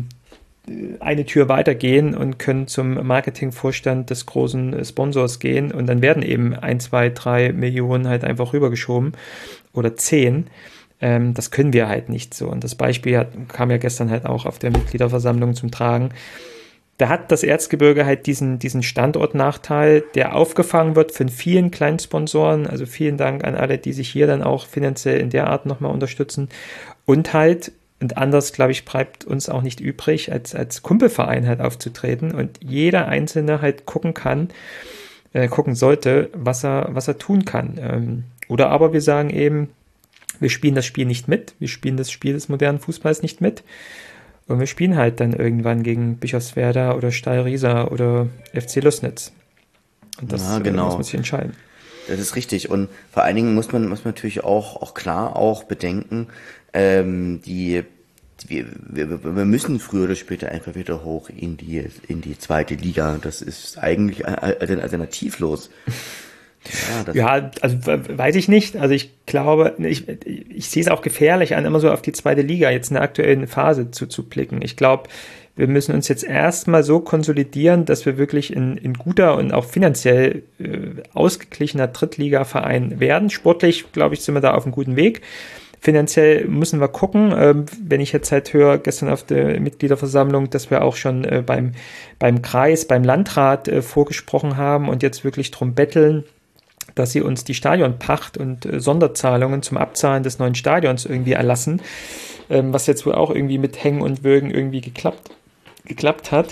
A: eine Tür weitergehen und können zum Marketingvorstand des großen Sponsors gehen und dann werden eben 1, 2, 3 Millionen halt einfach rübergeschoben oder 10. Das können wir halt nicht so. Und das Beispiel kam ja gestern halt auch auf der Mitgliederversammlung zum Tragen. Da hat das Erzgebirge halt diesen Standortnachteil, der aufgefangen wird von vielen kleinen Sponsoren. Also vielen Dank an alle, die sich hier dann auch finanziell in der Art nochmal unterstützen. Und halt, und anders, glaube ich, bleibt uns auch nicht übrig, als Kumpelverein halt aufzutreten und jeder Einzelne halt gucken sollte, was er tun kann. Oder aber wir sagen eben, wir spielen das Spiel nicht mit, wir spielen das Spiel des modernen Fußballs nicht mit und wir spielen halt dann irgendwann gegen Bischofswerda oder Steil Riesa oder FC Lößnitz. Und das
B: Ja,
A: muss
B: genau.
A: man sich entscheiden.
B: Das ist richtig. Und vor allen Dingen muss man natürlich auch klar auch bedenken, die, wir müssen früher oder später einfach wieder hoch in die zweite Liga. Das ist eigentlich alternativlos.
A: Ja, also weiß ich nicht. Also ich glaube, ich sehe es auch gefährlich an, immer so auf die zweite Liga jetzt in der aktuellen Phase zu blicken. Ich glaube, wir müssen uns jetzt erstmal so konsolidieren, dass wir wirklich in guter und auch finanziell ausgeglichener Drittliga-Verein werden. Sportlich, glaube ich, sind wir da auf einem guten Weg. Finanziell müssen wir gucken. Wenn ich jetzt halt höre, gestern auf der Mitgliederversammlung, dass wir auch schon beim Kreis, beim Landrat vorgesprochen haben und jetzt wirklich drum betteln, dass sie uns die Stadionpacht und Sonderzahlungen zum Abzahlen des neuen Stadions irgendwie erlassen, was jetzt wohl auch irgendwie mit Hängen und Würgen irgendwie geklappt hat.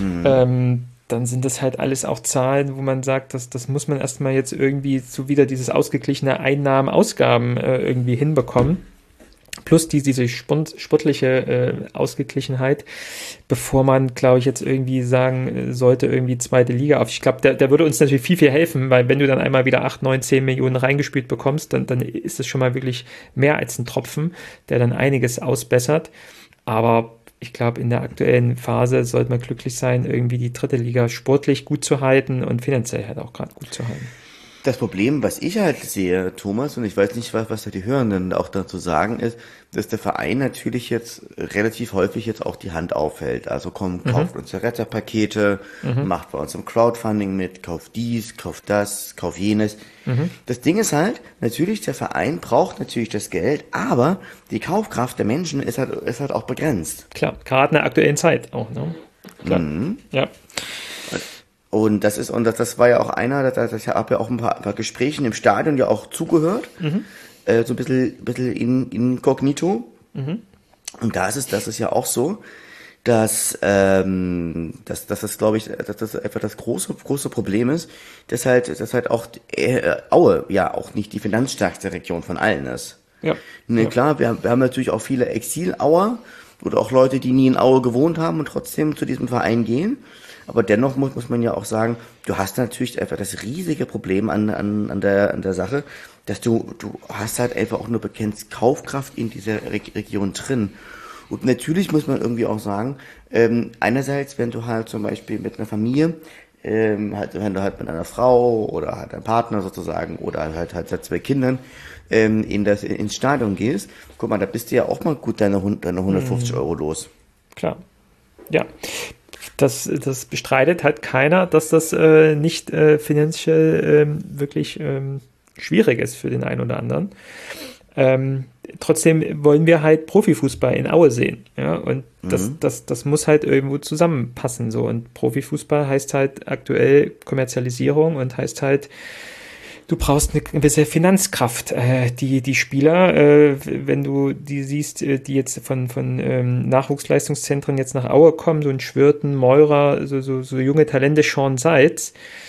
A: Dann sind das halt alles auch Zahlen, wo man sagt, das muss man erstmal jetzt irgendwie so wieder dieses ausgeglichene Einnahmen-Ausgaben irgendwie hinbekommen. Plus diese sportliche Ausgeglichenheit, bevor man, glaube ich, jetzt irgendwie sagen sollte, irgendwie zweite Liga auf. Ich glaube, der würde uns natürlich viel, viel helfen, weil wenn du dann einmal wieder 8, 9, 10 Millionen reingespielt bekommst, dann ist es schon mal wirklich mehr als ein Tropfen, der dann einiges ausbessert. Aber ich glaube, in der aktuellen Phase sollte man glücklich sein, irgendwie die dritte Liga sportlich gut zu halten und finanziell halt auch gerade gut zu halten.
B: Das Problem, was ich halt sehe, Thomas, und ich weiß nicht, was da die Hörenden auch dazu sagen, ist, dass der Verein natürlich jetzt relativ häufig jetzt auch die Hand aufhält. Also kauft uns Retterpakete, macht bei uns im Crowdfunding mit, kauft dies, kauft das, kauft jenes. Das Ding ist halt, natürlich, der Verein braucht natürlich das Geld, aber die Kaufkraft der Menschen ist halt auch begrenzt.
A: Klar, gerade in der aktuellen Zeit auch, ne? Klar. Ja.
B: Und das war ja auch einer, das habe ja auch ein paar Gesprächen im Stadion ja auch zugehört, so ein bisschen inkognito. Und das ist ja auch so, dass das, glaube ich, dass das einfach das große Problem ist, dass halt auch Aue ja auch nicht die finanzstärkste Region von allen ist.
A: Ja.
B: Ne, klar, wir haben natürlich auch viele Exil-Auer oder auch Leute, die nie in Aue gewohnt haben und trotzdem zu diesem Verein gehen. Aber dennoch muss man ja auch sagen, du hast natürlich einfach das riesige Problem an der Sache, dass du hast halt einfach auch nur begrenzt Kaufkraft in dieser Region drin. Und natürlich muss man irgendwie auch sagen, einerseits, wenn du halt zum Beispiel mit einer Familie, wenn du halt mit einer Frau oder halt einem Partner sozusagen oder halt seit 2 Kindern ins Stadion gehst, guck mal, da bist du ja auch mal gut deine 150 Euro los.
A: Klar. Ja. Das bestreitet halt keiner, dass das nicht finanziell wirklich schwierig ist für den einen oder anderen. Trotzdem wollen wir halt Profifußball in Aue sehen. Ja? Und das muss halt irgendwo zusammenpassen. So. Und Profifußball heißt halt aktuell Kommerzialisierung und heißt halt Du brauchst eine gewisse Finanzkraft. Die Spieler, wenn du die siehst, die jetzt von Nachwuchsleistungszentren jetzt nach Aue kommen, so ein Schwirten, Meurer, so junge Talente, Sean Seitz,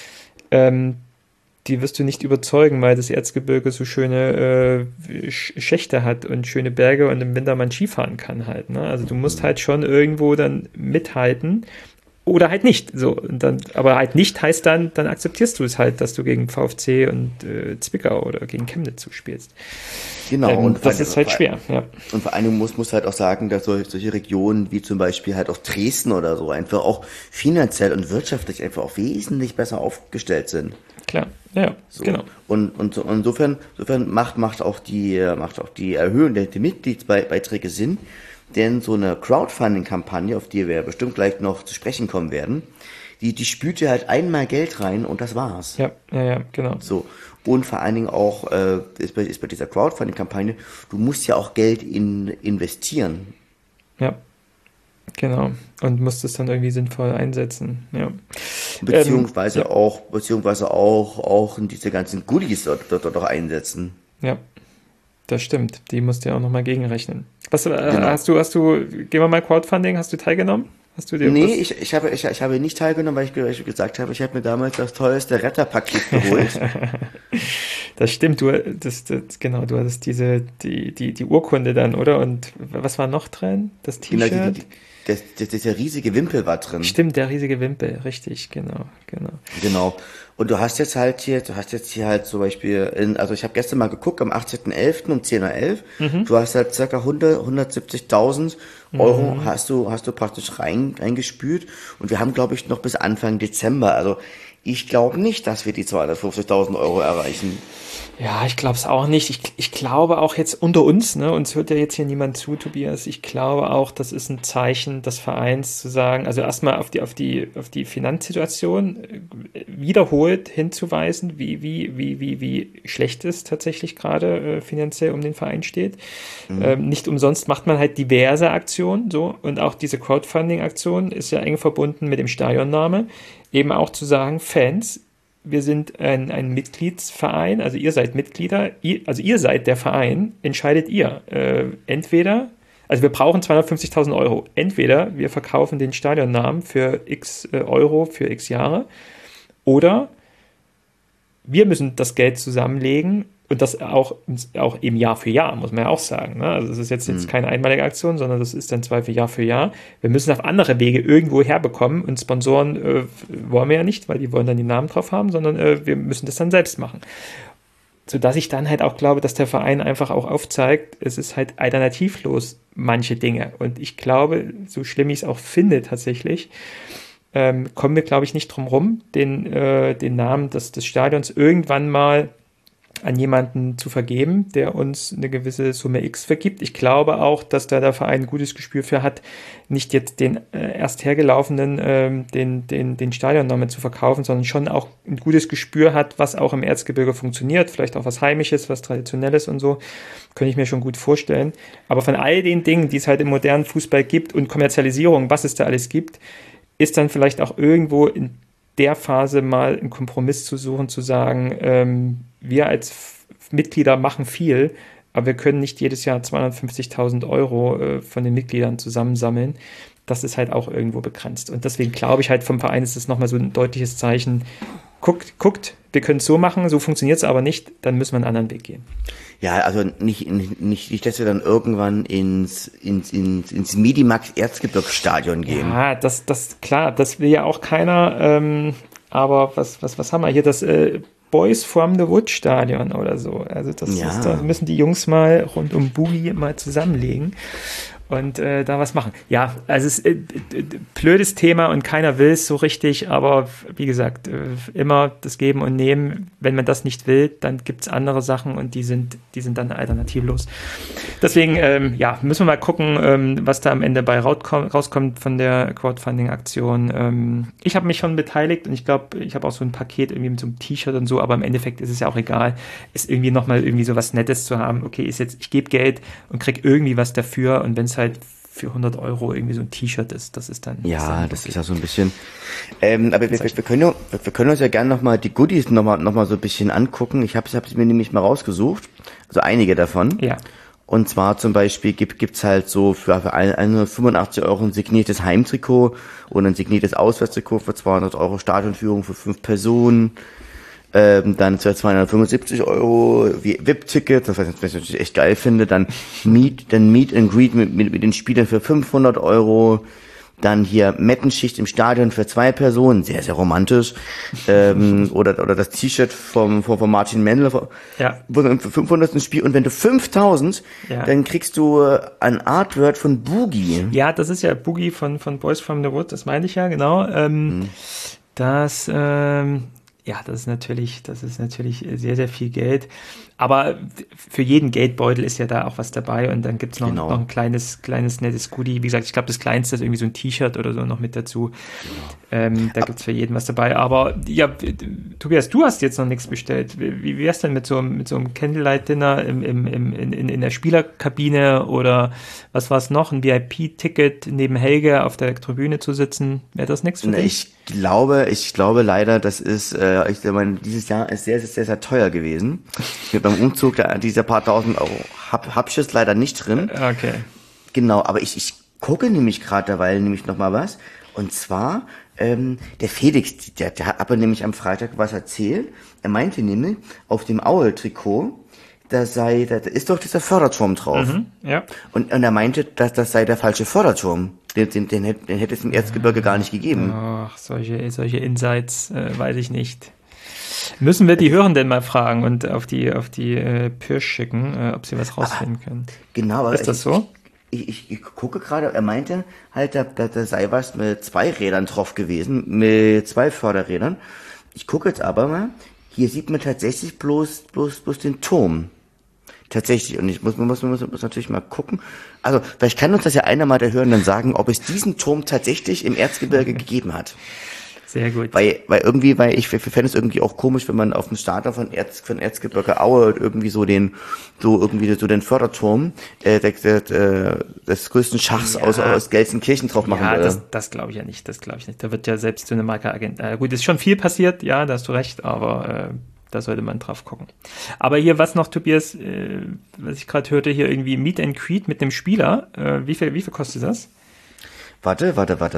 A: die wirst du nicht überzeugen, weil das Erzgebirge so schöne Schächte hat und schöne Berge und im Winter man Skifahren kann halt. Ne? Also du musst halt schon irgendwo dann mithalten. Oder halt nicht. So, und dann, aber halt nicht heißt dann akzeptierst du es halt, dass du gegen VfC und Zwickau oder gegen Chemnitz zuspielst.
B: Genau. Und
A: das ist halt schwer. Ja.
B: Und vor allem muss halt auch sagen, dass solche Regionen wie zum Beispiel halt auch Dresden oder so einfach auch finanziell und wirtschaftlich einfach auch wesentlich besser aufgestellt sind.
A: Klar, ja,
B: so.
A: Genau.
B: Und insofern macht auch die Erhöhung der Mitgliedsbeiträge Sinn. Denn so eine Crowdfunding-Kampagne, auf die wir bestimmt gleich noch zu sprechen kommen werden, die spült ja halt einmal Geld rein und das war's.
A: Ja, genau.
B: So. Und vor allen Dingen auch ist bei dieser Crowdfunding-Kampagne, du musst ja auch Geld investieren.
A: Ja, genau. Und musst es dann irgendwie sinnvoll einsetzen. Ja.
B: Beziehungsweise auch in diese ganzen Goodies dort auch einsetzen.
A: Ja. Das stimmt, die musst du ja auch nochmal gegenrechnen.
B: Genau.
A: Hast du, gehen wir mal Crowdfunding, hast du teilgenommen? Hast du dir
B: Nee, ich habe nicht teilgenommen, weil ich gesagt habe, ich habe mir damals das teuerste Retterpaket geholt.
A: Das stimmt, du hattest die Urkunde dann, oder? Und was war noch drin? Das T-Shirt?
B: Genau, der riesige Wimpel war drin.
A: Stimmt, der riesige Wimpel, richtig, genau.
B: Genau. Und du hast jetzt hier halt zum Beispiel, also ich habe gestern mal geguckt, am 18.11. um 10.11 Uhr, du hast halt ca. 170.000 Euro hast du praktisch reingespült und wir haben, glaube ich, noch bis Anfang Dezember, also ich glaube nicht, dass wir die 250.000 Euro erreichen.
A: Ja, ich glaube es auch nicht. Ich glaube auch jetzt unter uns, ne, uns hört ja jetzt hier niemand zu, Tobias. Ich glaube auch, das ist ein Zeichen des Vereins zu sagen, also erstmal auf die Finanzsituation wiederholt hinzuweisen, wie schlecht es tatsächlich gerade finanziell um den Verein steht. Nicht umsonst macht man halt diverse Aktionen, so, und auch diese Crowdfunding-Aktion ist ja eng verbunden mit dem Stadionname, eben auch zu sagen, Fans, wir sind ein Mitgliedsverein, also ihr seid Mitglieder, ihr seid der Verein, entscheidet ihr. Entweder, also wir brauchen 250.000 Euro, entweder wir verkaufen den Stadionnamen für x Euro für x Jahre oder wir müssen das Geld zusammenlegen und das auch eben Jahr für Jahr, muss man ja auch sagen. Ne? Also das ist jetzt keine einmalige Aktion, sondern das ist dann Zweifel Jahr für Jahr. Wir müssen auf andere Wege irgendwo herbekommen und Sponsoren wollen wir ja nicht, weil die wollen dann die Namen drauf haben, sondern wir müssen das dann selbst machen. Sodass ich dann halt auch glaube, dass der Verein einfach auch aufzeigt, es ist halt alternativlos manche Dinge. Und ich glaube, so schlimm ich es auch finde tatsächlich, kommen wir, glaube ich, nicht drum rum, den Namen des Stadions irgendwann mal an jemanden zu vergeben, der uns eine gewisse Summe X vergibt. Ich glaube auch, dass da der Verein ein gutes Gespür für hat, nicht jetzt den erst hergelaufenen, den Stadionnamen zu verkaufen, sondern schon auch ein gutes Gespür hat, was auch im Erzgebirge funktioniert, vielleicht auch was Heimisches, was Traditionelles und so, könnte ich mir schon gut vorstellen. Aber von all den Dingen, die es halt im modernen Fußball gibt und Kommerzialisierung, was es da alles gibt, ist dann vielleicht auch irgendwo in der Phase mal einen Kompromiss zu suchen, zu sagen, wir als Mitglieder machen viel, aber wir können nicht jedes Jahr 250.000 Euro von den Mitgliedern zusammensammeln. Das ist halt auch irgendwo begrenzt. Und deswegen glaube ich halt, vom Verein ist es nochmal so ein deutliches Zeichen. Guckt, wir können es so machen, so funktioniert es aber nicht, dann müssen wir einen anderen Weg gehen.
B: Ja, also nicht, dass wir dann irgendwann ins Medimax Erzgebirgsstadion gehen.
A: Ja, das klar, das will ja auch keiner, aber was haben wir hier, das Boys from the Wood Stadion oder so, also da müssen die Jungs mal rund um Boogie mal zusammenlegen und da was machen. Ja, also es ist blödes Thema und keiner will es so richtig, aber wie gesagt, immer das Geben und Nehmen. Wenn man das nicht will, dann gibt es andere Sachen und die sind dann alternativlos. Deswegen, müssen wir mal gucken, was da am Ende bei rauskommt von der Crowdfunding-Aktion. Ich habe mich schon beteiligt und ich glaube, ich habe auch so ein Paket irgendwie mit so einem T-Shirt und so, aber im Endeffekt ist es ja auch egal, ist irgendwie nochmal irgendwie so was Nettes zu haben. Okay, ich gebe Geld und kriege irgendwie was dafür und wenn es halt für 100 Euro irgendwie so ein T-Shirt ist. Das ist dann...
B: Ja, das ist ja so ein bisschen... aber wir können uns ja gerne nochmal die Goodies nochmal so ein bisschen angucken. Ich habe es mir nämlich mal rausgesucht. Also einige davon.
A: Ja.
B: Und zwar zum Beispiel gibt's halt so für eine 85 Euro ein signiertes Heimtrikot und ein signiertes Auswärtstrikot für 200 Euro, Stadionführung für 5 Personen. Dann für 275 Euro VIP-Ticket, das was ich natürlich echt geil finde. Dann Meet and Greet mit den Spielern für 500 Euro. Dann hier Mettenschicht im Stadion für 2 Personen, sehr, sehr romantisch. Oder das T-Shirt von Martin Mendel für 500. Spiel. Und wenn du 5000, dann kriegst du ein Artwork von Boogie.
A: Ja, das ist ja Boogie von Boys from the Wood, das meine ich ja, genau. Das ist natürlich sehr, sehr viel Geld. Aber für jeden Geldbeutel ist ja da auch was dabei und dann gibt's noch ein kleines nettes Goodie. Wie gesagt, ich glaube, das kleinste ist irgendwie so ein T-Shirt oder so noch mit dazu. Genau. Da gibt's für jeden was dabei. Aber ja, Tobias, du hast jetzt noch nichts bestellt. Wie wär's denn mit so einem Candlelight-Dinner in der Spielerkabine oder was war's noch? Ein VIP-Ticket neben Helge auf der Tribüne zu sitzen? Wäre das nichts für dich?
B: Ich glaube leider, das ist, dieses Jahr ist sehr, sehr, sehr teuer gewesen. Beim Umzug dieser paar tausend Euro hab ich es leider nicht drin.
A: Okay.
B: Genau, aber ich gucke nämlich gerade derweil nämlich noch mal was. Und zwar, der Felix, der hat aber nämlich am Freitag was erzählt. Er meinte nämlich, auf dem Aue-Trikot, da ist doch dieser Förderturm drauf.
A: Ja.
B: Und er meinte, dass das sei der falsche Förderturm. Den hätte es im Erzgebirge gar nicht gegeben.
A: Ach, solche Insights weiß ich nicht. Müssen wir die Hörenden mal fragen und auf die Pirsch schicken, ob sie was rausfinden können.
B: Genau. Aber
A: ist das so?
B: Ich gucke gerade, er meinte halt, da sei was mit 2 Rädern drauf gewesen, mit 2 Förderrädern. Ich gucke jetzt aber mal, hier sieht man tatsächlich bloß den Turm. Tatsächlich. Und ich muss natürlich mal gucken. Also, vielleicht kann uns das ja einer mal der Hörenden sagen, ob es diesen Turm tatsächlich im Erzgebirge gegeben hat.
A: Sehr gut.
B: Weil ich fände es irgendwie auch komisch, wenn man auf dem Starter von Erzgebirge Aue irgendwie so den Förderturm des größten Schachs aus Gelsenkirchen drauf machen würde.
A: Ja, das glaube ich ja nicht. Da wird ja selbst so eine Marke-Agent. Gut, ist schon viel passiert, ja, da hast du recht, aber da sollte man drauf gucken. Aber hier, was noch, Tobias, was ich gerade hörte, hier irgendwie Meet and Greet mit dem Spieler. Wie viel kostet das?
B: Warte.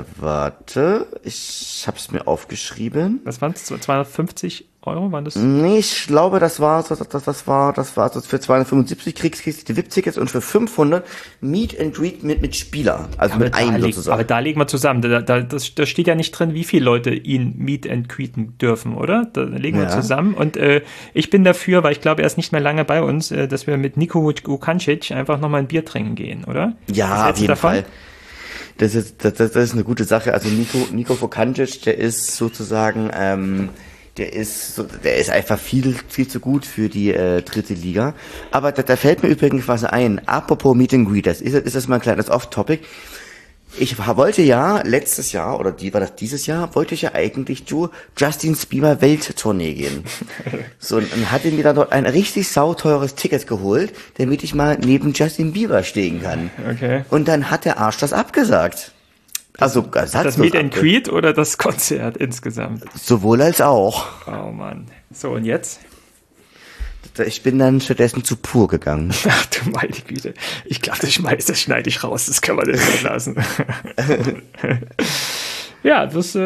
B: Ich hab's mir aufgeschrieben.
A: Was waren das? 250 Euro waren das?
B: Nee, ich glaube, das war so für 275 kriegst du die VIP-Tickets und für 500 Meet and Greet mit Spieler. Also ja, mit einem sozusagen. Aber
A: da legen wir zusammen. Da steht ja nicht drin, wie viele Leute ihn Meet and Greeten dürfen, oder? Da legen wir zusammen. Und ich bin dafür, weil ich glaube, er ist nicht mehr lange bei uns, dass wir mit Niko Vukancic einfach nochmal ein Bier trinken gehen, oder?
B: Ja, auf jeden Fall. Das ist eine gute Sache. Also Niko Vukancic, der ist sozusagen, der ist einfach viel zu gut für die dritte Liga. Aber da fällt mir übrigens was ein. Apropos Meet and Greet, das ist mal ein kleines Off-Topic. Ich wollte ja letztes Jahr, oder dieses Jahr, wollte ich ja eigentlich zu Justin Bieber Welttournee gehen. So, und hatte mir dann dort ein richtig sauteures Ticket geholt, damit ich mal neben Justin Bieber stehen kann.
A: Okay.
B: Und dann hat der Arsch das abgesagt. Also,
A: das Meet and Greet oder das Konzert insgesamt?
B: Sowohl als auch.
A: Oh Mann. So, und jetzt?
B: Ich bin dann stattdessen zu Pur gegangen.
A: Ach du meine Güte. Ich glaube, das schneide ich raus. Das kann man nicht lassen. Ja, das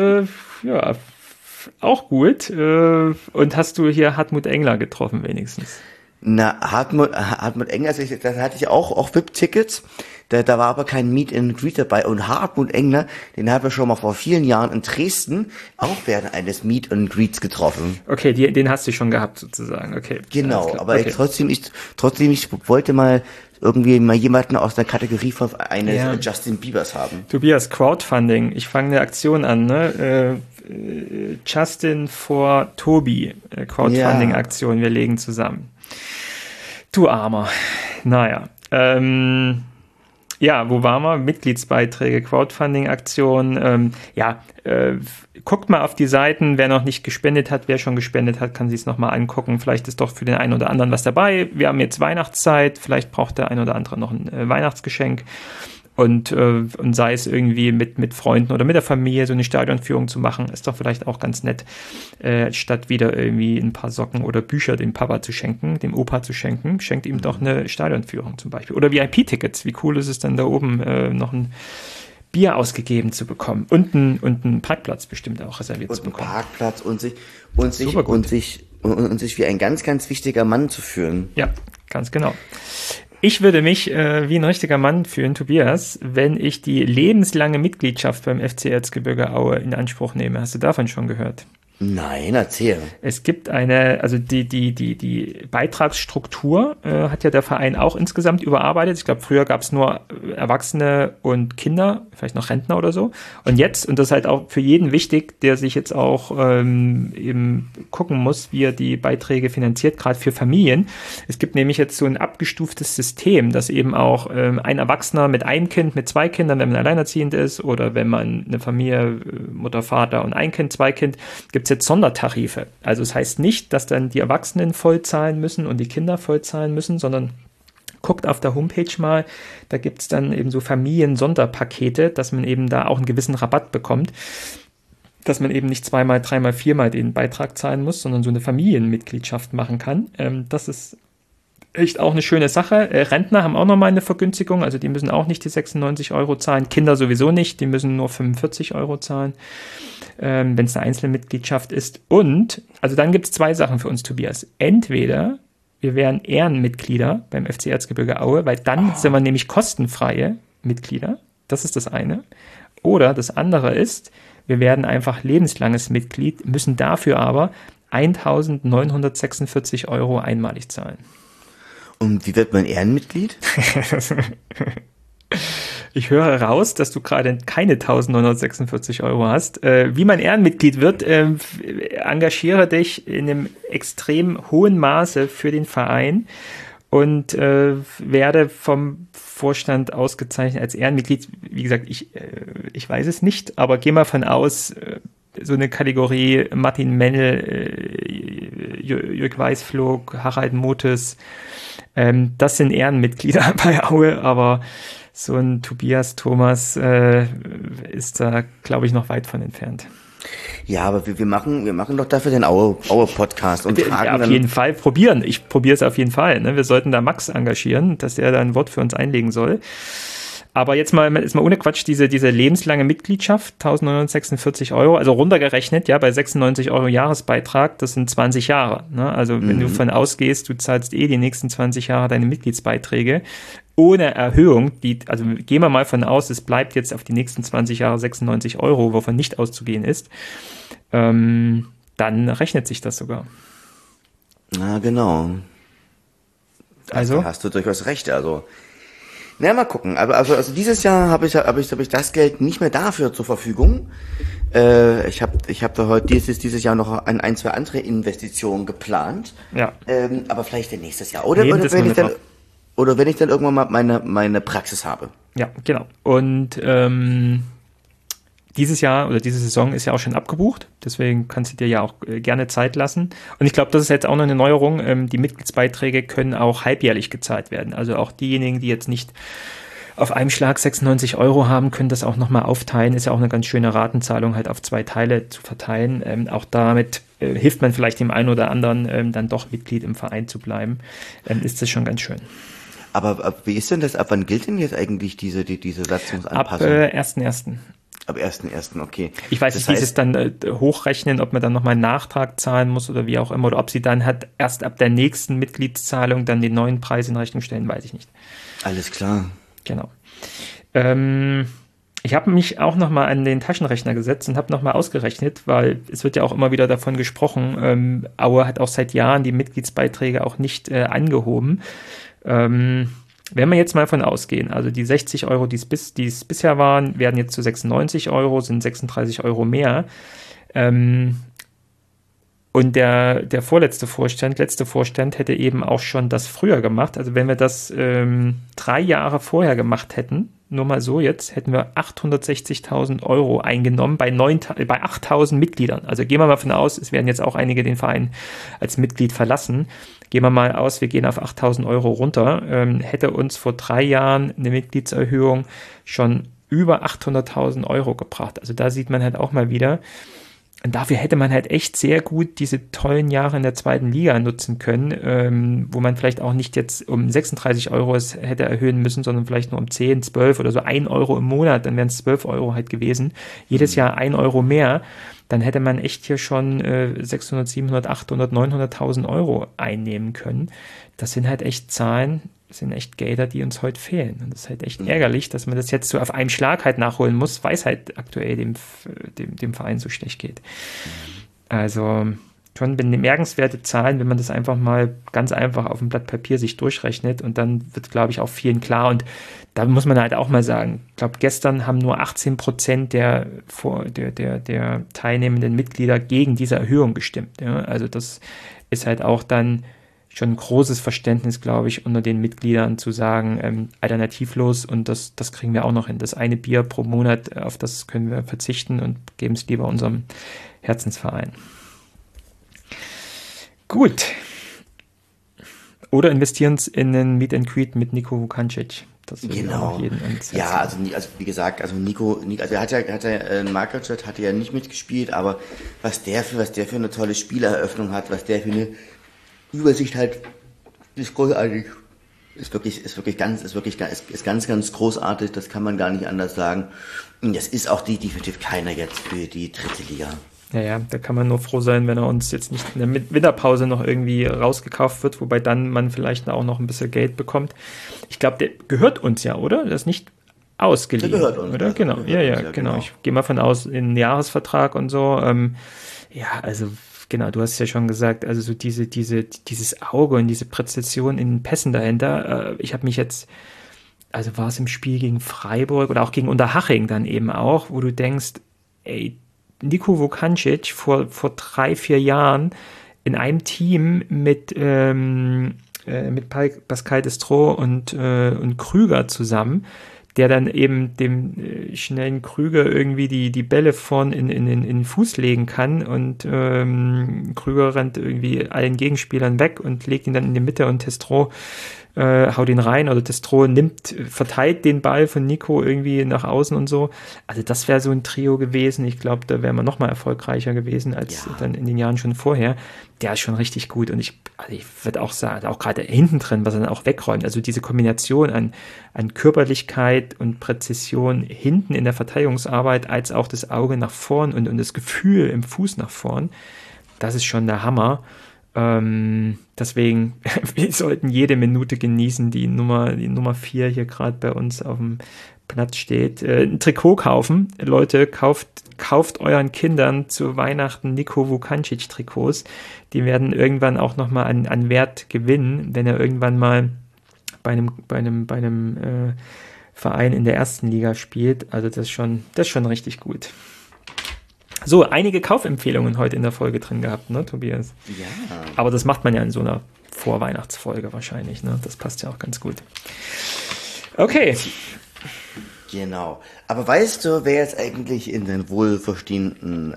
A: auch gut. Und hast du hier Hartmut Engler getroffen wenigstens?
B: Na, Hartmut Engler, also da hatte ich auch VIP-Tickets. Da war aber kein Meet and Greet dabei. Und Hartmut Engler, den haben wir schon mal vor vielen Jahren in Dresden auch während eines Meet and Greets getroffen.
A: Okay, den hast du schon gehabt sozusagen. Okay.
B: Genau, aber okay. Ich wollte mal irgendwie mal jemanden aus der Kategorie von eines Justin Biebers haben.
A: Tobias, Crowdfunding. Ich fange eine Aktion an, ne? Justin for Tobi. Crowdfunding-Aktion. Wir legen zusammen. Du Armer. Naja. Ja, wo waren wir? Mitgliedsbeiträge, Crowdfunding-Aktion. Guckt mal auf die Seiten. Wer noch nicht gespendet hat, wer schon gespendet hat, kann sich es nochmal angucken. Vielleicht ist doch für den einen oder anderen was dabei. Wir haben jetzt Weihnachtszeit. Vielleicht braucht der ein oder andere noch ein Weihnachtsgeschenk. Und sei es irgendwie mit Freunden oder mit der Familie so eine Stadionführung zu machen, ist doch vielleicht auch ganz nett, statt wieder irgendwie ein paar Socken oder Bücher dem Papa zu schenken, dem Opa zu schenken, schenkt ihm doch eine Stadionführung zum Beispiel. Oder VIP-Tickets. Wie cool ist es dann da oben noch ein Bier ausgegeben zu bekommen und einen Parkplatz bestimmt auch reserviert
B: Und
A: zu
B: einen
A: bekommen.
B: Parkplatz und sich wie ein ganz, ganz wichtiger Mann zu fühlen.
A: Ja, ganz genau. Ich würde mich wie ein richtiger Mann fühlen, Tobias, wenn ich die lebenslange Mitgliedschaft beim FC Erzgebirge Aue in Anspruch nehme. Hast du davon schon gehört?
B: Nein, erzähl.
A: Es gibt also die Beitragsstruktur hat ja der Verein auch insgesamt überarbeitet. Ich glaube, früher gab es nur Erwachsene und Kinder, vielleicht noch Rentner oder so. Und jetzt, und das ist halt auch für jeden wichtig, der sich jetzt auch eben gucken muss, wie er die Beiträge finanziert, gerade für Familien. Es gibt nämlich jetzt so ein abgestuftes System, dass eben auch ein Erwachsener mit einem Kind, mit 2 Kindern, wenn man alleinerziehend ist, oder wenn man eine Familie, Mutter, Vater und ein Kind, 2 Kind, gibt es jetzt Sondertarife. Also es heißt nicht, dass dann die Erwachsenen voll zahlen müssen und die Kinder voll zahlen müssen, sondern guckt auf der Homepage mal, da gibt es dann eben so Familien-Sonderpakete, dass man eben da auch einen gewissen Rabatt bekommt, dass man eben nicht 2-mal, 3-mal, 4-mal den Beitrag zahlen muss, sondern so eine Familienmitgliedschaft machen kann. Das ist echt auch eine schöne Sache. Rentner haben auch nochmal eine Vergünstigung, also die müssen auch nicht die 96 Euro zahlen, Kinder sowieso nicht, die müssen nur 45 Euro zahlen, wenn es eine einzelne Mitgliedschaft ist. Und, also dann gibt es 2 Sachen für uns, Tobias. Entweder wir wären Ehrenmitglieder beim FC Erzgebirge Aue, weil dann sind wir nämlich kostenfreie Mitglieder. Das ist das eine. Oder das andere ist, wir werden einfach lebenslanges Mitglied, müssen dafür aber 1.946 Euro einmalig zahlen.
B: Und wie wird man Ehrenmitglied?
A: Ich höre raus, dass du gerade keine 1.946 Euro hast. Wie man Ehrenmitglied wird, engagiere dich in einem extrem hohen Maße für den Verein und werde vom Vorstand ausgezeichnet als Ehrenmitglied. Wie gesagt, ich weiß es nicht, aber geh mal von aus, so eine Kategorie Martin Mennel, Jörg Weißflog, Harald Motes, das sind Ehrenmitglieder bei Aue, aber so ein Tobias Thomas ist da, glaube ich, noch weit von entfernt.
B: Ja, aber wir machen doch dafür den Aue-Podcast und fragen
A: ja, auf jeden Fall probieren. Ich probiere es auf jeden Fall. Ne? Wir sollten da Max engagieren, dass er da ein Wort für uns einlegen soll. Aber jetzt mal ohne Quatsch, diese lebenslange Mitgliedschaft, 1.946 Euro, also runtergerechnet, ja, bei 96 Euro Jahresbeitrag, das sind 20 Jahre. Ne? Also wenn du von ausgehst, du zahlst die nächsten 20 Jahre deine Mitgliedsbeiträge, ohne Erhöhung, also gehen wir mal von aus, es bleibt jetzt auf die nächsten 20 Jahre 96 Euro, wovon nicht auszugehen ist, dann rechnet sich das sogar.
B: Na, genau. Also da hast du durchaus recht, also. Na, mal gucken. Also dieses Jahr habe ich das Geld nicht mehr dafür zur Verfügung. Ich hab da heute dieses Jahr noch ein, 2 andere Investitionen geplant. Ja. Aber vielleicht nächstes Jahr. Oder wenn ich dann irgendwann mal meine Praxis habe.
A: Ja, genau. Und dieses Jahr oder diese Saison ist ja auch schon abgebucht, deswegen kannst du dir ja auch gerne Zeit lassen. Und ich glaube, das ist jetzt auch noch eine Neuerung. Die Mitgliedsbeiträge können auch halbjährlich gezahlt werden. Also auch diejenigen, die jetzt nicht auf einem Schlag 96 Euro haben, können das auch nochmal aufteilen. Ist ja auch eine ganz schöne Ratenzahlung, halt auf 2 Teile zu verteilen. Auch damit hilft man vielleicht dem einen oder anderen, dann doch Mitglied im Verein zu bleiben. Ist das schon ganz schön.
B: Aber wie ist denn das? Ab wann gilt denn jetzt eigentlich diese Satzungsanpassung?
A: Ab 1.1.
B: Ab 1.1., okay.
A: Ich weiß nicht, wie sie es dann hochrechnen, ob man dann nochmal einen Nachtrag zahlen muss oder wie auch immer, oder ob sie dann halt erst ab der nächsten Mitgliedszahlung dann den neuen Preis in Rechnung stellen, weiß ich nicht.
B: Alles klar.
A: Genau. Ich habe mich auch nochmal an den Taschenrechner gesetzt und habe nochmal ausgerechnet, weil es wird ja auch immer wieder davon gesprochen, Aue hat auch seit Jahren die Mitgliedsbeiträge auch nicht angehoben. Wenn wir jetzt mal von ausgehen, also die 60 Euro, die es bisher waren, werden jetzt zu 96 Euro, sind 36 Euro mehr. Und der letzte Vorstand hätte eben auch schon das früher gemacht. Also wenn wir das 3 Jahre vorher gemacht hätten, nur mal so jetzt, hätten wir 860.000 Euro eingenommen bei 8.000 Mitgliedern. Also gehen wir mal davon aus, es werden jetzt auch einige den Verein als Mitglied verlassen. Gehen wir mal aus, wir gehen auf 8.000 Euro runter. Hätte uns vor 3 Jahren eine Mitgliedserhöhung schon über 800.000 Euro gebracht. Also da sieht man halt auch mal wieder, und dafür hätte man halt echt sehr gut diese tollen Jahre in der zweiten Liga nutzen können, wo man vielleicht auch nicht jetzt um 36 Euro es hätte erhöhen müssen, sondern vielleicht nur um 10, 12 oder so 1 Euro im Monat, dann wären es 12 Euro halt gewesen. Jedes Jahr 1 Euro mehr, dann hätte man echt hier schon 600, 700, 800, 900.000 Euro einnehmen können. Das sind halt echt Zahlen, das sind echt Gelder, die uns heute fehlen. Und das ist halt echt ärgerlich, dass man das jetzt so auf einen Schlag halt nachholen muss, weil es halt aktuell dem Verein so schlecht geht. Also schon bemerkenswerte Zahlen, wenn man das einfach mal ganz einfach auf dem Blatt Papier sich durchrechnet, und dann wird, glaube ich, auch vielen klar. Und da muss man halt auch mal sagen, ich glaube, gestern haben nur 18% der teilnehmenden Mitglieder gegen diese Erhöhung gestimmt. Ja? Also das ist halt auch dann schon ein großes Verständnis, glaube ich, unter den Mitgliedern zu sagen, alternativlos, und das kriegen wir auch noch hin. Das eine Bier pro Monat, auf das können wir verzichten und geben es lieber unserem Herzensverein. Gut. Oder investieren es in einen Meet and Greet mit Niko Vukancic. Das würde
B: Genau.
A: auch jeden ans Herz
B: Ja,
A: legen.
B: also wie gesagt, also Nico, also er hat ja Markaczet hatte ja nicht mitgespielt, aber was der für eine tolle Spieleröffnung hat, was der für eine Übersicht halt, ist großartig. Ist ganz, ganz großartig, das kann man gar nicht anders sagen. Und das ist auch definitiv keiner jetzt für die dritte Liga.
A: Ja, da kann man nur froh sein, wenn er uns jetzt nicht in der Winterpause noch irgendwie rausgekauft wird, wobei dann man vielleicht auch noch ein bisschen Geld bekommt. Ich glaube, der gehört uns ja, oder? Das ist nicht ausgeliehen,
B: Der gehört uns,
A: oder?
B: also
A: Genau,
B: gehört uns,
A: genau.
B: genau.
A: Ich gehe mal von aus, in einen Jahresvertrag und so. Ja, also genau, du hast ja schon gesagt, also so dieses Auge und diese Präzision in den Pässen dahinter. Ich habe mich jetzt, also war es im Spiel gegen Freiburg oder auch gegen Unterhaching dann eben auch, wo du denkst, ey, Niko Vukancic vor 3, 4 Jahren in einem Team mit Pascal Destro und Krüger zusammen, der dann eben dem schnellen Krüger irgendwie die Bälle vorn in den Fuß legen kann, und Krüger rennt irgendwie allen Gegenspielern weg und legt ihn dann in die Mitte, und Destro haut ihn rein, oder Destro verteilt den Ball von Nico irgendwie nach außen und so. Also das wäre so ein Trio gewesen. Ich glaube, da wären wir noch mal erfolgreicher gewesen als dann in den Jahren schon vorher. Der ist schon richtig gut, und ich würde auch sagen, auch gerade hinten drin, was er dann auch wegräumt, also diese Kombination an Körperlichkeit und Präzision hinten in der Verteidigungsarbeit, als auch das Auge nach vorn und das Gefühl im Fuß nach vorn, das ist schon der Hammer. Deswegen, wir sollten jede Minute genießen, die Nummer 4 hier gerade bei uns auf dem Platz steht. Ein Trikot kaufen. Leute, kauft euren Kindern zu Weihnachten Niko Vukancic Trikots. Die werden irgendwann auch nochmal an Wert gewinnen, wenn er irgendwann mal bei einem Verein in der ersten Liga spielt. Also das ist schon richtig gut. So, einige Kaufempfehlungen heute in der Folge drin gehabt, ne, Tobias?
B: Ja.
A: Aber das macht man ja in so einer Vorweihnachtsfolge wahrscheinlich, ne? Das passt ja auch ganz gut. Okay.
B: Genau. Aber weißt du, wer jetzt eigentlich in den wohlverdienten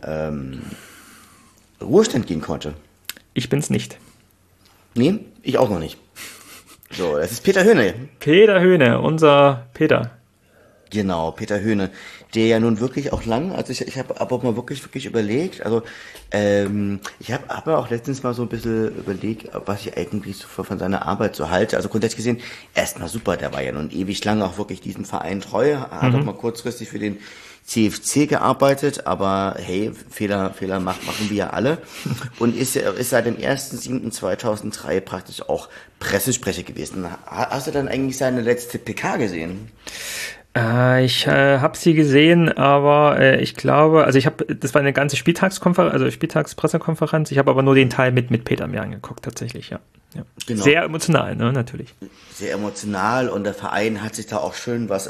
B: Ruhestand gehen konnte?
A: Ich bin's nicht.
B: Nee, ich auch noch nicht. So, das ist Peter Höhne.
A: Peter Höhne, unser Peter.
B: Genau, Peter Höhne, der ja nun wirklich auch lang, also ich habe aber auch mal wirklich überlegt, also ich habe auch letztens mal so ein bisschen überlegt, was ich eigentlich so von seiner Arbeit so halte. Also grundsätzlich gesehen, erstmal super, der war ja nun ewig lang auch wirklich diesem Verein treu, hat auch mal kurzfristig für den CFC gearbeitet, aber hey, Fehler machen wir ja alle, und ist seit dem 1.7.2003 praktisch auch Pressesprecher gewesen. Hast du dann eigentlich seine letzte PK gesehen?
A: Ich habe sie gesehen, aber ich glaube, also das war eine ganze Spieltagspressekonferenz. Ich habe aber nur den Teil mit Peter mir angeguckt, tatsächlich, ja. Genau. Sehr emotional, ne, natürlich.
B: Sehr emotional, und der Verein hat sich da auch schön was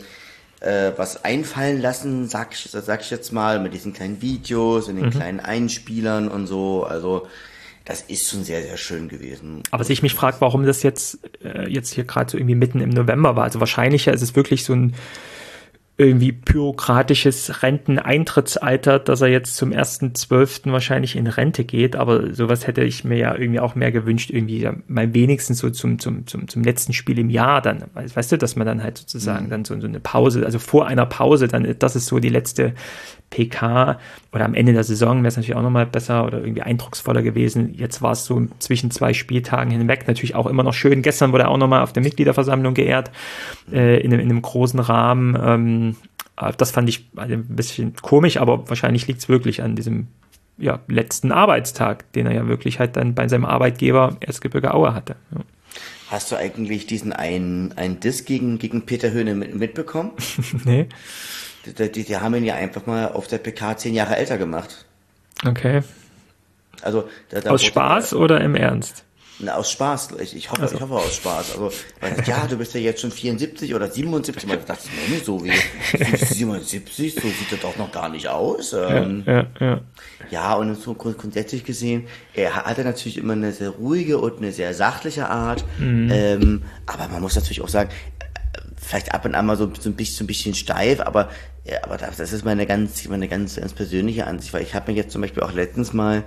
B: einfallen lassen, sag ich jetzt mal, mit diesen kleinen Videos und den kleinen Einspielern und so. Also das ist schon sehr, sehr schön gewesen.
A: Aber was ich mich frage, warum das jetzt hier gerade so irgendwie mitten im November war. Also wahrscheinlicher ist es wirklich so ein irgendwie bürokratisches Renteneintrittsalter, dass er jetzt zum 1.12. wahrscheinlich in Rente geht, aber sowas hätte ich mir ja irgendwie auch mehr gewünscht, irgendwie mal wenigstens so zum letzten Spiel im Jahr dann, weißt du, dass man dann halt sozusagen dann so eine Pause, also vor einer Pause, dann, das ist so die letzte PK oder am Ende der Saison wäre es natürlich auch nochmal besser oder irgendwie eindrucksvoller gewesen. Jetzt war es so zwischen 2 Spieltagen hinweg, natürlich auch immer noch schön. Gestern wurde er auch nochmal auf der Mitgliederversammlung geehrt, in einem großen Rahmen. Das fand ich ein bisschen komisch, aber wahrscheinlich liegt es wirklich an diesem letzten Arbeitstag, den er ja wirklich halt dann bei seinem Arbeitgeber Erzgebirge Aue hatte. Ja.
B: Hast du eigentlich diesen einen Diss gegen Peter Höhne mitbekommen?
A: Nee.
B: Die haben ihn ja einfach mal auf der PK 10 Jahre älter gemacht.
A: Okay.
B: Also,
A: aus Spaß oder im Ernst?
B: Na, aus Spaß. Ich hoffe aus Spaß. Also, ja, du bist ja jetzt schon 74 oder 77. Man dachte ich mir, so wie 77, so sieht das doch noch gar nicht aus. Ja, und so grundsätzlich gesehen, er hatte natürlich immer eine sehr ruhige und eine sehr sachliche Art. Aber man muss natürlich auch sagen, vielleicht ab und an mal so ein bisschen steif, aber das ist meine ganz persönliche Ansicht, weil ich habe mir jetzt zum Beispiel auch letztens mal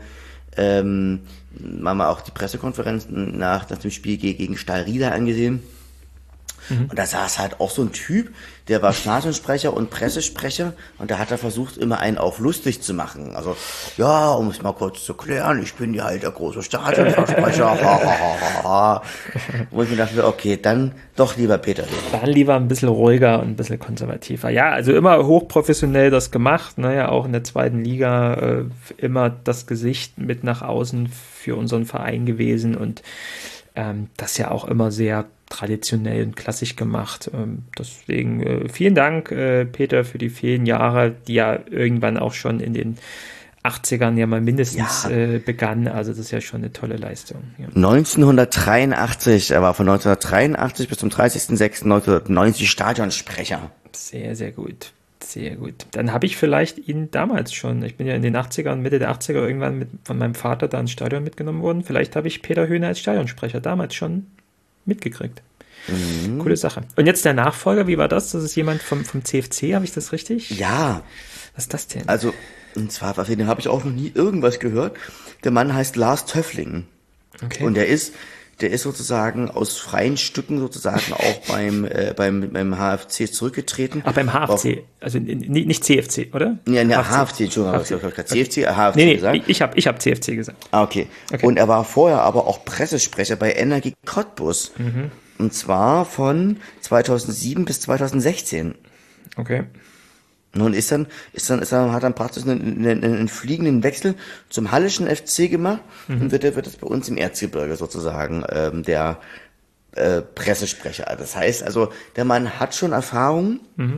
B: auch die Pressekonferenz nach dem Spiel gegen Stahl Rieder angesehen. Und da saß halt auch so ein Typ, der war Stadionsprecher und Pressesprecher und da hat er versucht, immer einen auf lustig zu machen. Also, ja, um es mal kurz zu klären, ich bin ja halt der große Stadionsprecher. Wo ich mir dachte, okay, dann doch lieber Peter Höhne.
A: Dann lieber ein bisschen ruhiger und ein bisschen konservativer. Ja, also immer hochprofessionell das gemacht, ne, ja, auch in der 2. Liga immer das Gesicht mit nach außen für unseren Verein gewesen und das ja auch immer sehr traditionell und klassisch gemacht. Deswegen vielen Dank, Peter, für die vielen Jahre, die ja irgendwann auch schon in den 80ern ja mal mindestens begann. Also das ist ja schon eine tolle Leistung. Ja.
B: 1983, er war von 1983 bis zum 30.06.1990 Stadionsprecher.
A: Sehr, sehr gut. Sehr gut. Dann habe ich vielleicht ihn damals schon, ich bin ja in den 80ern, Mitte der 80er irgendwann von meinem Vater da ins Stadion mitgenommen worden. Vielleicht habe ich Peter Höhne als Stadionsprecher damals schon mitgekriegt. Coole Sache. Und jetzt der Nachfolger, wie war das? Das ist jemand vom CFC, habe ich das richtig?
B: Ja.
A: Was ist das denn?
B: Also, und zwar, von dem habe ich auch noch nie irgendwas gehört. Der Mann heißt Lars Töffling.
A: Okay.
B: Und der ist sozusagen aus freien Stücken sozusagen auch beim HFC zurückgetreten.
A: Ach, beim HFC, also nicht CFC, oder?
B: Ja, HFC, Entschuldigung, ich habe gerade CFC, HFC gesagt.
A: Ich hab CFC gesagt.
B: Ah, okay. Und er war vorher aber auch Pressesprecher bei Energie Cottbus. Und zwar von 2007 bis 2016.
A: Okay.
B: Und hat dann praktisch einen fliegenden Wechsel zum Hallischen FC gemacht und wird das bei uns im Erzgebirge sozusagen der Pressesprecher. Das heißt also, der Mann hat schon Erfahrung.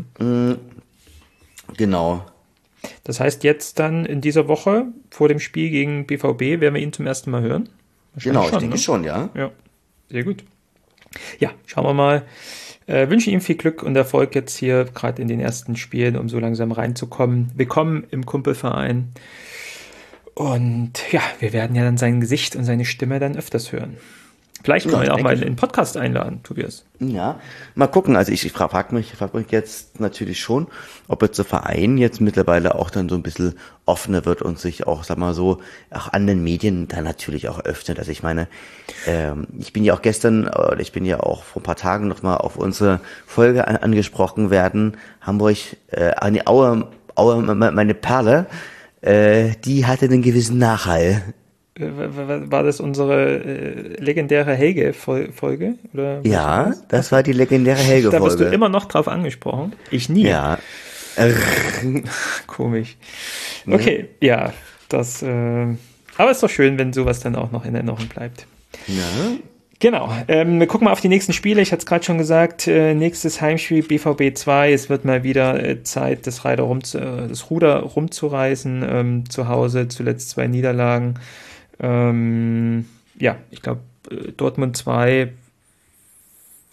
B: Genau.
A: Das heißt, jetzt dann in dieser Woche vor dem Spiel gegen BVB werden wir ihn zum ersten Mal hören?
B: Genau, ich denke schon, ja.
A: Ja, sehr gut. Ja, schauen wir mal. Wünsche ihm viel Glück und Erfolg jetzt hier, gerade in den ersten Spielen, um so langsam reinzukommen. Willkommen im Kumpelverein. Und ja, wir werden ja dann sein Gesicht und seine Stimme dann öfters hören. Vielleicht können wir ihn auch mal in den Podcast einladen, Tobias.
B: Ja, mal gucken. Also ich frage mich jetzt natürlich schon, ob jetzt der Verein jetzt mittlerweile auch dann so ein bisschen offener wird und sich auch, sag mal so, auch an den Medien dann natürlich auch öffnet. Also ich meine, ich bin ja auch vor ein paar Tagen nochmal auf unsere Folge angesprochen werden. Hamburg, Aue, meine Perle, die hatte einen gewissen Nachhall.
A: War das unsere legendäre Helge-Folge?
B: Ja, das war die legendäre Helge-Folge.
A: Da wirst du immer noch drauf angesprochen. Ich nie.
B: Ja.
A: Komisch. Okay, ja, aber ist doch schön, wenn sowas dann auch noch in Erinnerung bleibt.
B: Ja.
A: Genau. Wir gucken mal auf die nächsten Spiele. Ich hatte es gerade schon gesagt, nächstes Heimspiel BVB 2. Es wird mal wieder Zeit, das Ruder rumzureißen zu Hause. Zuletzt 2 Niederlagen. Ja, ich glaube, Dortmund 2